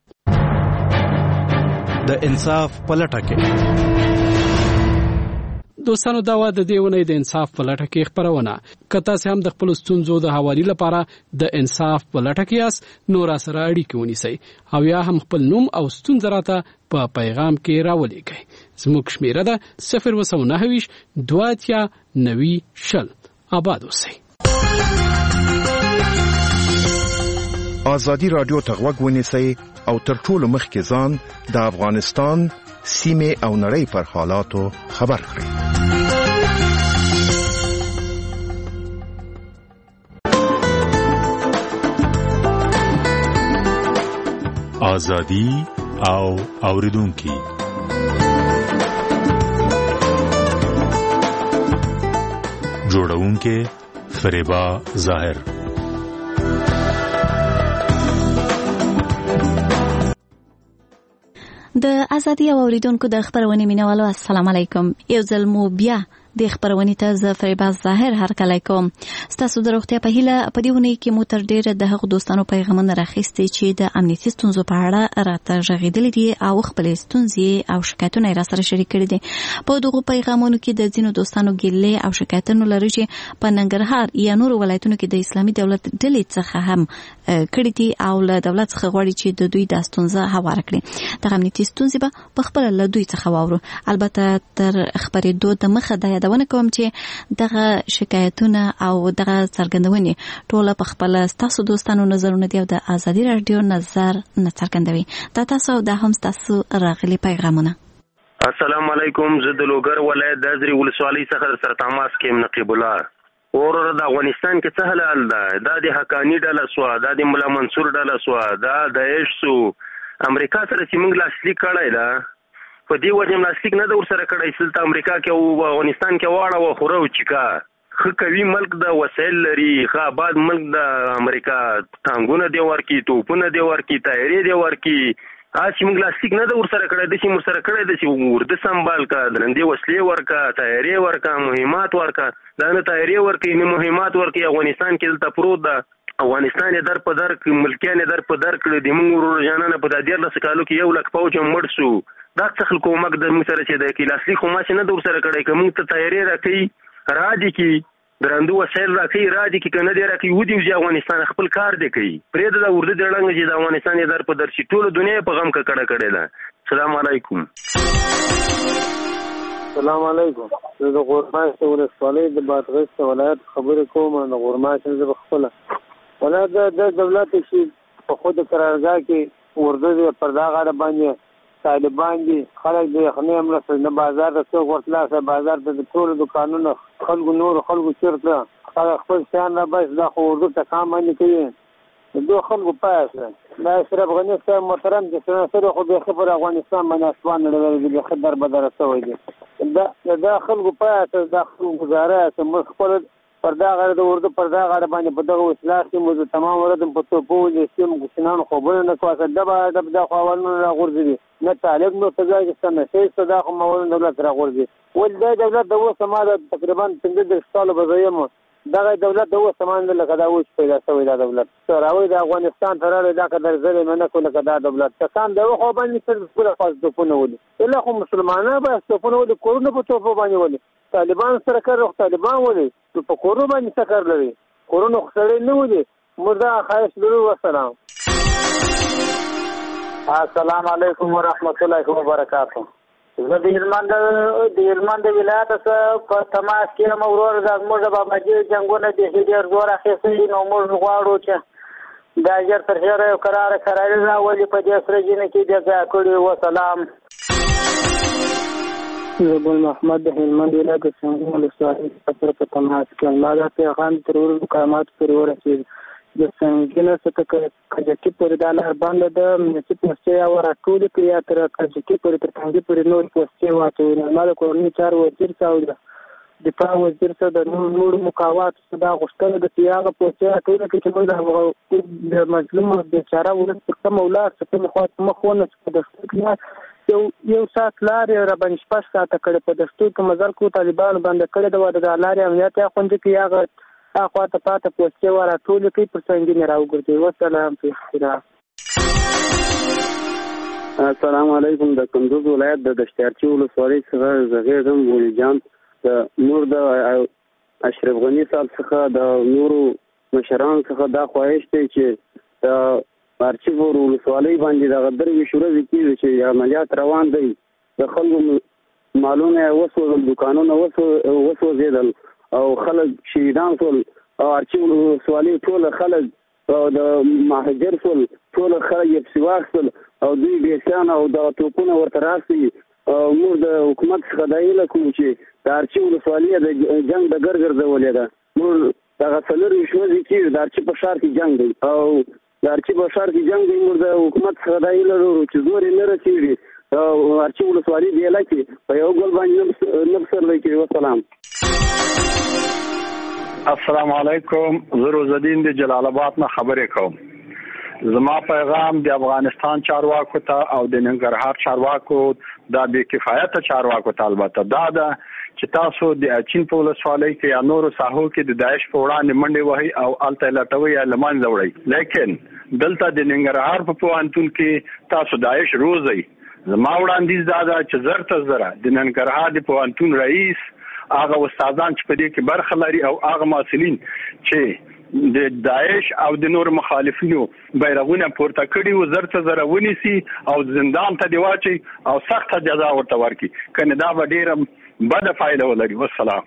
د انصاف په لټه کې دوستانو دا و د دې ونې د انصاف په لټه کې خبرونه. که تاسو هم د خپل ستونزو د حوالې لپاره د انصاف په لټه کې یاست نو را سره اړیکه ونیسئ او یا هم خپل نوم او ستونزه راته په پیغام کې راولېږئ. زموږ شمیره ده 029 290 0. آباد اوسئ. آزادی رادیو ته غوږ ونیسئ او تر ټولو مخکې ځان د افغانستان سیمې او نړۍ پر حالاتو خبر کړئ. آزادی او اوریدونکي جوړونکې فریبا ظاهر. د ازادي اوریدونکو د خبرونې مینوالو السلام علیکم. یو ځل مو بیا د خبرونې ته ز فریبا ظاهر هرکلی کوم. ستاسو د روغتیا په هیله په دې ونې کې مو تر ډیره د هغو دوستانو پیغامونه راخیستي چې د امنیتي ستونزو په اړه راته غږېدلي دي او خپلې ستونزې او شکایتونه یې راسره شریک کړي دي. په دغو پیغامونو کې د ځینو دوستانو ګیلې او شکایتونه لري چې په ننګرهار یا نورو ولایتونو کې د اسلامي دولت ډلې څخه هم کړي دي او له دولت څخه غواړي چې د دوی د ستونزه هواره کړي. دغه امنیتي ستونزې به په خپله له دوی څخه واورو. البته تر خبرېدو د مخه دا یادونه کوم چې دغه شکایتونه او دغه څرګندونې ټوله په خپله ستاسو دوستانو نظرونه دي او د ازادي راډیو نظر نه څرګندوي. دا تاسو او دا هم ستاسو راغلي پیغامونه. السلام علیکم. زه د لوګر ولایت د ازرې ولسوالۍ څخه سره تماس کوم. نقیب الله اوره د افغانستان کې څه حال ده؟ دا د حقانی ډله سوه، دا د ملا منصور ډله سوه، دا د ایشسو امریکا سره چې موږ لاسلیک کړی ده په دې وجه لاسلیک نه ده ورسره کړی. دلته امریکا کې او افغانستان کې واړه وخوره او چیکا ښه قوي ملک د وسایل لري، ښه آباد ملک د امریکا ټانګونه دی ورکي، توپونه دی ورکي، تایرې دی ورکي. چې موږ لاسلیک نه ده ورسره کړی، داسې موږ سره کړی ده چې ورده سنبال کا، درندې وسلې ورکا، تایرې ورکا، مهمات ورکا. دا نه تایرې ورکي نه مهمات ورکي. افغانستان کې دلته پروت ده. افغانستان یې در په در ملکیان یې در په در کړي دي. موږ ورور جانانه په 14 کالو کې 1 لک پوځ مړ شو. دا څه خلکو مګ د موږ سره چې د کې لاسلیک خو ماشي نه د ورسره کړی. که موږ ته تیارې راکوي راځي کې درندو وسایل راکوي راځي کې که نه دی راکوي ودي وځي افغانستان خپل کار دی کوي. پرېږده دا ورده دی ړنګه چې د افغانستان یې در په در شي. ټوله دنیا په غم ککړه کړې ده. السلام علیکم. السلام علیکم. زه د غورماش ولسوالۍ د بادغیس ولایت خبرې کوم. د غورماش زه بخپله ولایت د دولت شي په خود قرارګاه کې ورده دی پر دا غاړه باندې طالبان دي. خلک د یخنۍ هم رسوي نه بازار ته څوک ورتلاسه. بازار ته د ټولو دوکانونو خلکو نورو خلکو چېرته خلک خپل شیان راباسي. دا خو اردو ته کام باندې کوي. د دوه خلکو پاسه دا اشرف غني صاحب محترم چې سره خو بیخي پر افغانستان باندې اسمان نړولی دي، بیخي در بدره شوی دي. دا خلکو پاسه دا خلکو گزاره چې موږ خپل پر دا غاړه د اردو پر دا غاړه باندې په دغه اصلاح کې موږ تمام ورځ په توپو ولې موږ کسانانو خوبونه نه کواسه دبه دا خو اولونه راغورځي دي. نه طالب نو سزا کې نه شي صدا خو مولن دولت راغورځي. ول دا دولت د اوس سماده تقریبا 15 سال بزایم دغه دولت د اوس سماده لکه دا اوس پیدا شوی دا دولت راوي د افغانستان تراره دا قدر زره نه کوله کدا دولت کسان دا خو باندې څه ټول خاص دپونه ولي الا خو مسلمانانه به دپونه ولي کورونه په توپو باندې ولي طالبان سره کړو طالبان ولي په کورونه باندې څه کار لري کورونه خسرې نه ولي مردا خواهش لرو. والسلام. السلام علیکم ورحمت الله وبرکاته. زه د هلمند ولایت څخه په تماس کې مورور زموږ د باباجي جنگونه د هډیر زور اخیستي نو موږ غواړو چې دا ژر تر ژره یو قرار راولي په دې سره جنې کې د ځای کړي. وسلام. زبول محمد د هلمند ولایت څنګه ولسوالۍ څخه په تماس کې ما دا پیغام تر مقامات پورې ورسېد. د څنګه څخه کجکی پورې د لار باندې د منځ پوسټي او راټول کړی تر کجکی پورې تر څنګه پورې نور پوسټي واچو نه مال کورنۍ چار وزیر ساوله دفاع وزیر سره د نور مقاومت صدا غشتنه د سیاغه پوسټي راټول کړي چې د مظلوم بیچاره ولست کوم اولاد څخه مخونه د یو سات لارې را باندې شپږ ساعته کړي په دستور کې مزل کو طالبان باندې کړي د لارې امنیت یې خوندې کې هغه اخواته پاته پوسټي ورا ټول کې پر څنګه راوګرځي. والسلام په اختیار. السلام علیکم. د کندوز ولایت د دشتارچی ولسوالۍ څخه زغیرم ولی جان د نور د اشرف غنی صاحب څخه د نورو مشران څخه دا خواهش دی چې د ارچیو ولسوالۍ باندې د غدر وشورې کیږي چې عملیات روان دي د خلکو مالونه وسوځل دکانونه وسوځیدل او خلک شهیدان ټول او ارچیو ولسوالۍ ټول خلک او د مهاجر ټول خلک یې سیواخل او دوی بیسان او د توپونه ورته راسي. موږ د حکومت څخه دا هیله کوو چې د ارچیو ولسوالۍ د جنګ د ګرځولې ده. موږ دغه څلور وشوځي کېږي د ارچي په ښار کې جنګ دی او د ارچي په ښار کې جنګ دی. موږ د حکومت څخه دا هیله لرو چې زور یې نه رسېږي ارچي ولسوالۍ دی لکه په یو ګل باندې نبصر لکه والسلام. السلام علیکم. زه روزالدین د جلال آباد نه خبرې کوم. زما پیغام د افغانستان چارواکو ته او د ننګرهار چارواکو دا بې کفایته چارواکو ته البته دا ده چې تاسو د اچین په ولسوالۍ کې یا نورو ساحو کې د داعش په وړاندې منډې وهئ او هلته یې لټوئ یا له منځه وړئ، لیکن دلته د ننګرهار په پوهنتون کې تاسو داعش روزئ. زما وړاندیز دا ده چې زر تر زره د ننګرهار د پوهنتون رئیس، هغه استادان چې په دې کې برخه لري او هغه محصلین چې د داعش او د نور مخالفینو بیرغونه پورته کړي و زر ته زره ونیسي او زندان ته دی واچي او سخت جزا ورته ورکړي، کنه دا به ډیره بده فایده ولري. والسلام.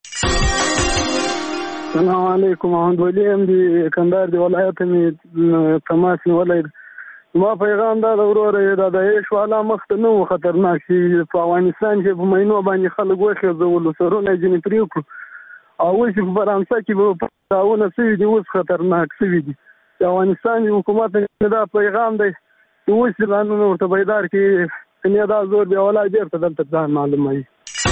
السلام علیکم. محمد ولی ام دی کندهار دی ولایت می تماس ولایت. ما پیغام دا وروره دا د هیڅ والا مخ ته نو خطرناک شي په افغانستان کې په مینو باندې خلک وخه زول سرونه جن پریوکو او چې په فرانسه کې به تاونه سوي دي اوس خطرناک سوي دي. د افغانستان حکومت دا پیغام دی اوس قانون ورته بیدار کې کنه دا زور دی ولا ډیر ته دلته ځان معلومه وي.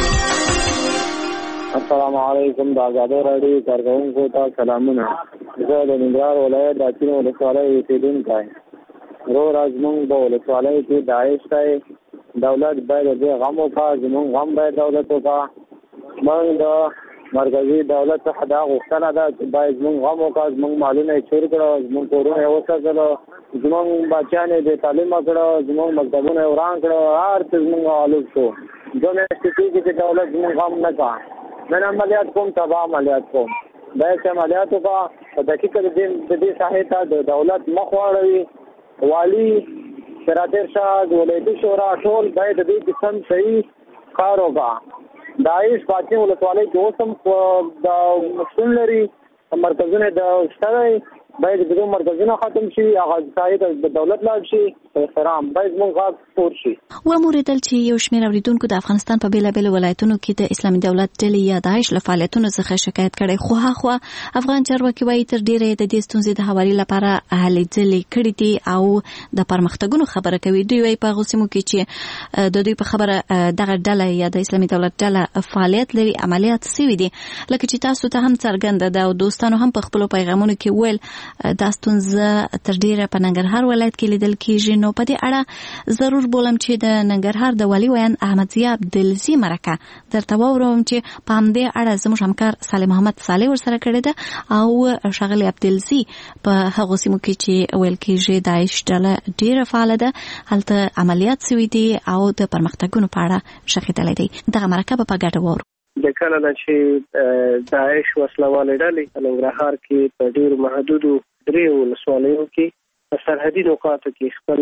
السلام علیکم. د آزاد رادیو کارکونکو ته سلامونه. زه د ننګرهار ولایت د اچین ولسوالۍ اوسیدونکی یم. راز مونږ په ولسوالۍ کې داعش ته دولت باید د غم وکړي، زمونږ غم باید دولت وکړي. موږ د مرکزي دولت څخه دا غوښتنه ده چې باید زمونږ غم وکړي، زمونږ مالونه یې چور کړه، زمونږ کورونه یې وساتله، زمونږ بچیان یې بې تعلیمه کړه، زمونږ مکتبونه یې وران کړه، هر څه زمونږ غالب شو. 2 میاشتې کېږي چې دولت زمونږ غم نه کړه. من عملیات کوم، تباه عملیات کوم. باید چې عملیات وکړه په دقیقه د دې ساحې ته د دولت مخ واړوي. والی سراتر شاه ولایتي شورا ټول باید د دې قسم صحیح کار وکړي. داعش پاتې ولسوالۍ کې اوس هم د مشکل لري، مرکزونه د شته باید د مرکزونه ختم شي، هغه ځای د دولت لاړ شي. احترام باید موږ غاښ پور شي. وموریدل چې یو شمېر اوریدونکو د افغانستان په بیلابیلو ولایتونو کې د اسلامي دولت ډلې یا داعش له فعالیتونو څخه شکایت کړی، خو هاخوا افغان چارواکي وایي تر ډیره د دې ستونزې د هواري لپاره هلې ځلې کړې دي او د پرمختګونو خبره کوي. دوی وایي په هغو سیمو کې چې د دوی په خبره دغه ډله یا د اسلامي دولت ډله فعالیت لري عملیات سوي دي. لکه چې تاسو ته هم څرګنده ده او دوستانو هم په خپلو پیغامونو کې ویل دا ستونزه تر ډیره په ننګرهار ولایت کې لیدل کېږي. نو په دې اړه ضرور بولم چې د ننګرهار د والي ویان احمد ضیا عبدالزي مرکه درته واورم چې په همدې اړه زموږ همکار صالح محمد صالح ورسره کړې ده او ښاغلي عبدالزي په هغو سیمو کې چې ویل کېږي داعش ډله ډیره فعاله ده هلته عملیات سوي دي او د پرمختګونو په اړه ږغېدلی دی. دغه مرکه به په ګډه واورو. د کله نه چې داعش وسلوالې ډلې په ننګرهار کې په ډېرو محدودو 3 ولسوالیو کې په سرحدي نقاطو کې خپل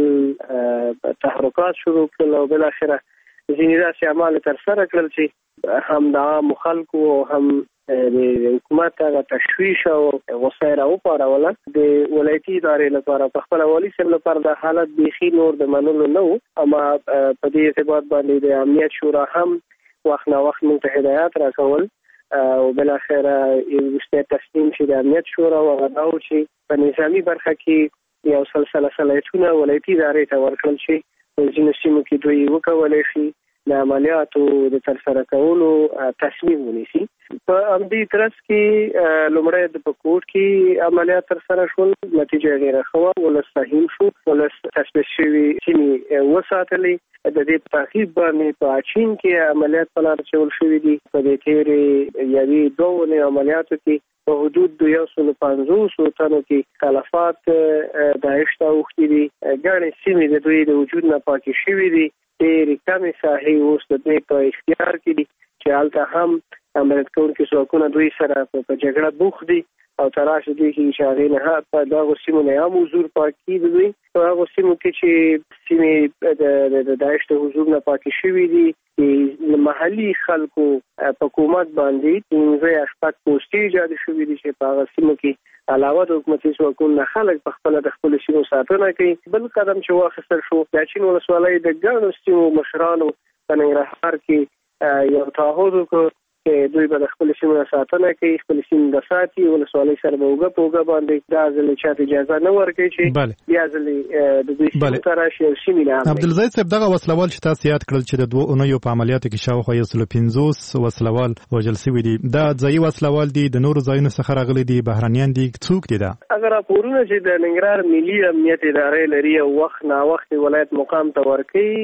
تحرکات شروع کړل او بالاخره ځینې داسې اعمال ترسره کړل چې هم د عامو خلکو او هم د حکومت هغه تشویش او غوسه یې راوپاروله. د ولایتي ادارې لپاره په خپله والي صاحب لپاره د حالت بیخي نور د منلو نه و، اما په دې اعتبار باندې د امنیت شورا هم وخت نا وخت موږ ته هدایات راکول او بالاخره وروستی تصمیم چې د امنیت شورا و هغه دا و چې په نظامي برخه کې یو سلسله صلاحیتونه ولایتي ادارې ته ورکړل شي، په ځینو سیمو کې دوی وکولی شي د عملیاتو د ترسره کولو تصمیم ونیسي. په همدې ترڅ کې لومړی د پکوټ کې عملیات ترسره شول، نتیجه یې ډېره ښه وه، ولس فهیم شو، ولس تثبیت شوي سیمې وساتلې. د دې په تعقیب باندې په اچین کې عملیات په لار اچول شوي دي. په دې تېرې یوې 2 عملیاتو کې په حدود 250 تنو کې تلفات داعش ته اوښتي دي. ګڼې سیمې د دوی د وجود نه پاکې شوي دي. ډېرې کمې ساحې اوس د دوی په اختیار کې دي چې هلته هم عملیات کوونکي ځواکونه دوی سره په جګړه بوخت دي او تلاش دوی کوي چې هغې نه په دغو سیمو نه هم حضور پاک کړي. دوی په هغو سیمو کې چې سیمې د داعش د حضور نه پاکې شوي دي د محلي خلکو په حکومت باندې 15 پوستې ایجاد شوي دي چې په هغه سیمو کې علاوه د حکومتي ځواکونو نه خلک په خپله د خپلو سیمو ساتنه کوي. بل قدم چې واخیستل شو د اچین ولسوالۍ د ګڼو سیمو مشرانو په ننګرهار کې یو تعهد وکړ چې چې دوی به د خپل سیمې ساتنه کوي، خپل سیمې د ساتي، ولسوالۍ سره به وګه په وګه باندې دا ځل چاته اجازه نه ورکوي چې بیا ځل د دوی سیمې ته راشي او سیمې نه. عبدالزید صاحب، دغه وسلوال چې تاسو یاد کړل چې د 2 اونیو په عملیاتو کې شاوخوا 150 وسلوال وژل شوي دي، دا ځایي وسلوال دي، د نورو ځایونو څخه راغلي دي، بهرانیان دي، څوک دي؟ دا اگر راپورونه چې د ننګرهار ملي امنیت ادارې لري او وخت نا وخت ولایت مقام ته ورکوي،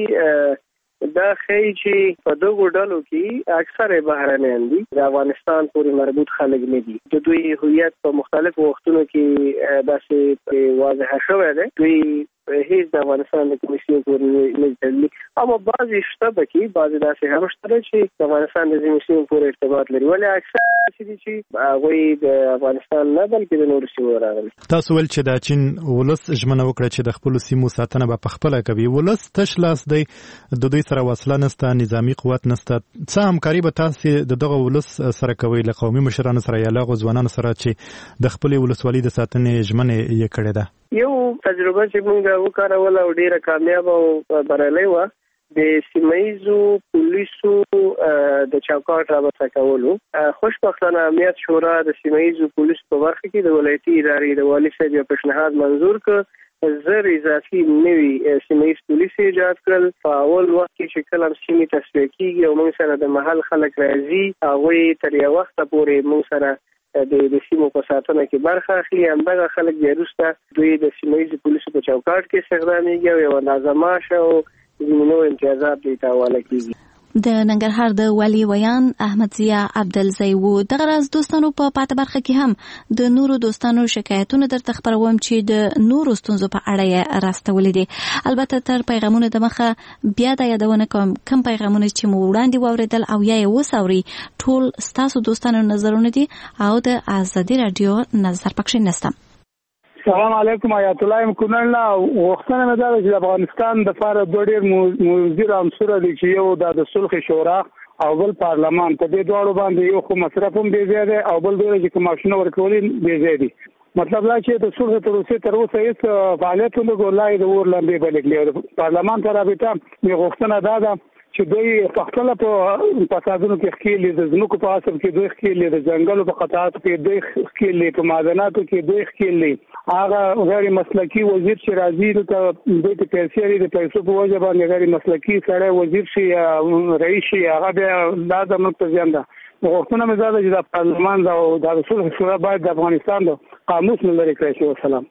دا ښیي چې په دغو ډلو کې اکثره بهرانیان دي، د افغانستان پورې مربوط خلک نه دي. د دوی هویت په مختلفو وختونو کې داسې واضح شوی دی. دوی هیڅ د افغانستان د کمیسیون پورې نه تړلي، اما بعضې شته پکې، بعضې داسې هم شته چې د افغانستان د کمیسیون پورې ارتباط لري، ولې اکثر داسې دي چې هغوی د افغانستان نه بلکې د نورو سیمو راغلي. تاسو ویل چې د چین ولس ژمنه وکړه چې د خپلو سیمو ساتنه به پخپله کوي. ولس تش لاس دی، د دوی سره وسله نشته، نظامي قوت نشته. څه همکاري به تاسو د دغه ولس سره کوئ، له قومي مشرانو سره یا له هغو ځوانانو سره چې د خپلې ولسوالۍ د ساتنې ژمنه یې کړې ده؟ یو تجربه چې موږ وکاروله او ډیره کامیابه او بریالۍ وه، د سیمهیزو پولیسو د چوکاټ رابطه کولو. خوشبختانه امنیت شورا د سیمهیزو پولیسو په برخه کې د ولایتي ادارې د والي صاحب یو پیشنهاد منظور کړ، زر اضافي نوي سیمهیز پولیس ایجاد کړل. په اول وخت کې چې کله سیمې تصفیه کېږي او موږ سره د محل خلک راځي، هغوی تر یو وخته پورې موږ سره د سیمو په ساتنه کې برخه اخلي. همدغه خلک بیا وروسته دوی د سیمهیزو پولیسو په چوکاټ کې استخدامیږي او یوه اندازه معاش او ځینې امتیازات دوی ته حواله کېږي. د ننګرهار د والي ویان احمد ضیا عبدالزی و. دغه راز دوستانو په پاته برخه کې هم د نورو دوستانو شکایتونه درته خپروم چې د نورو ستونزو په اړه یې راستولې دي. البته تر پیغامونو د مخه بیا د یادونه کوم کم پیغامونه چې مو وړاندې واوریدل او یا یې وساوري ټول ستاسو دوستانو نظرونه دي او د ازادي رادیو نظر پکښې نشته. سلام علیکم، آیات الله ام کونړ. وختونه مې دا چې افغانستان د فار دوه ډېر موزیر عنصر دي چې یو د صلح شورا او بل پارلمان، په دې دواړو باندې یو خو مصرف هم بې ځای دی او بل ډېر چې کماشونه ورکول بې ځای دي. مطلب دا چې د صلح تر اوسه هیڅ فعالیت نه ګورلای د اور لاندې بلګلی. پارلمان ته رابطه مې غوښتنه دا ده چې دوی په خپل په فسادونو کې ښکېلي، د ځمکو په غصب کې دوی ښکېلي، د ځنګلو په قطعاتو کې دوی ښکېلي، په معدناتو کې دوی ښکېلي. هغه غیر مسلکي وزیر چې راځي دلته دوی ته پیسې لري، د پیسو په وجه باندې غیر مسلکي سړی وزیر شي یا رئیس شي، هغه بیا دا زموږ ته زیان ده. غوښتنه مې دا ده چې د پارلمان او د صلح شورا باید د افغانستان د قاموس نه لرې کړی شي. وسلام.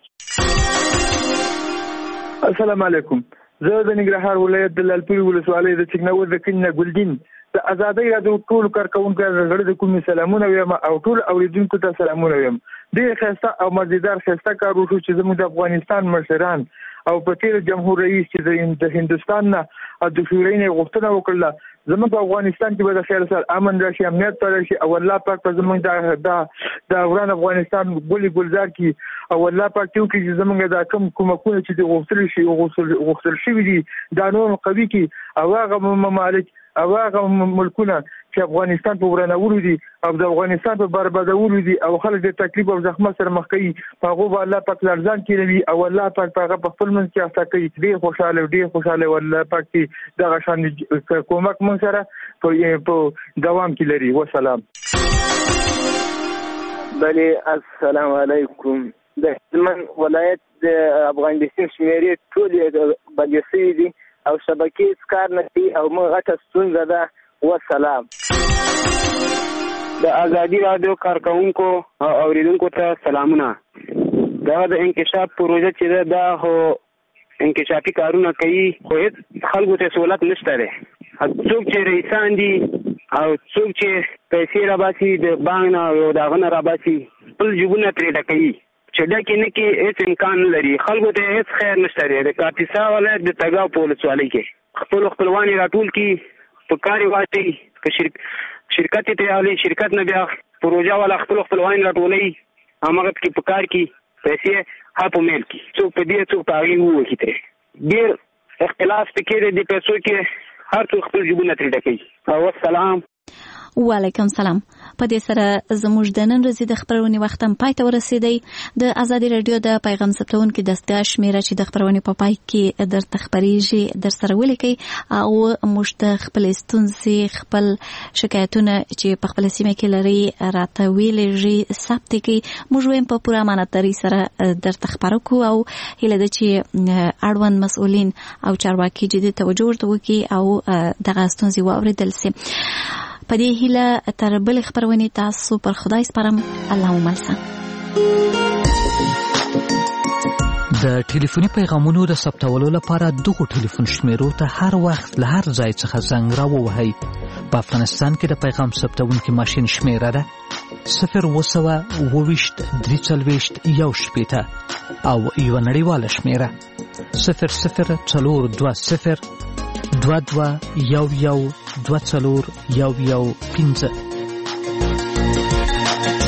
السلام علیکم. زه د ننګرهار ولایت د لالپورې ولسوالۍ د چکنور د کلي نه ګلدین د ازادۍ راډیو ټولو کارکوونکو زړه د کومې سلامونه وایم او ټول اوریدونکو ته سلامونه وایم. ډېر ښایسته او مزیدار ښایسته کار وشو چې زموږ د افغانستان مشران او په تیر جمهور رئیس چې د هندوستان نه او د شورای نه غوښتنه وکړه زموږ په افغانستان کې به د خیر سره امن راشي، امنیت راشي او الله پاک په زموږ د وران افغانستان ګلي ګلزار کې او الله پاک یو کې زموږ د کومکونه چې د غوښتل شوي دي دا نور قوي کې او هغه ممالک او هغه ملکونه چې افغانستان په ورانولو دي او د افغانستان په بربادولو دي او خلک د تکلیف او زحمت سره مخ کوي، په هغه به الله پاک لرزان کوي او الله پاک هغه په خپل منځ کې احسا کوي. ډېر خوشاله والله پاک چې دغه شان کومک مون سره په دوام کې لري. وسلام. بله السلام علیکم. د هلمند ولایت د افغانستان شمیرې ټول بندي دي او شبکې کار نه کوي او موږ غټه ستونزه ده. وسلام. د ازادي رادیو کارکوونکو او اوریدونکو ته سلامونه. دا د انکشاف پروژه چې دا هو انکشافي کارونه کوي خو هیڅ خلکو ته سہولت نشته دی. څوک چې رئیسان دي او څوک چې پیسې راباسي د بانک نه او دغه نه راباسي خپل جیبونه ترې ډکوي چې ډکې نه کې هیڅ امکان نه لري. خلکو ته هیڅ خیر نشته دی. د کاپیسا ولایت د تګاو په ولسوالۍ کې خپلوان یې راټول کړي په کار یې واچوي که شرکت یې ترې شرکت نه بیا پروژه والا خپلوان یې راټولوي هماغه پکې په کار کې پیسې په میل کې څوک په دې څوک په هغې ووهي ترې. ډېر اختلاف پکې دی د پیسو کې، هر څوک خپل جیبونه ترې ډکوي. والسلام. وعلیکم سلام. په دې سره زموږ د نن ورځې د خبرونې وخت هم پای ته ورسېدی. د ازادي رادیو د پیغام ثبتونکو دستګاه شمیره چې د خبرونې په پای کې درته خبرېږي در سره ولیکئ او موږ ته خپل ستونزې خپل شکایتونه چې په خپل سیمه کې لري راته ویلېږي ثبت کړئ. موږ وایم په پوره امانتداري سره درته خبرو کوو او هیله ده چې اړوند مسؤلین او چارواکي جدي توجه ورته وکړي او دغه ستونزې واورېدل سي. په دې هیله تر بل خبرونې تاسو پر خدای سپارم. الله مو ملسه. د ټلیفوني پیغامونو د ثبتولو لپاره دغه ټلیفون شمیرو ته هر وخت له هر ځای څخه زنګ راووهئ. په افغانستان کې د پیغام ثبتونکي ماشین شمیره ده 020 340 او یو نړیواله شمیره 00 22 11 24 11 15.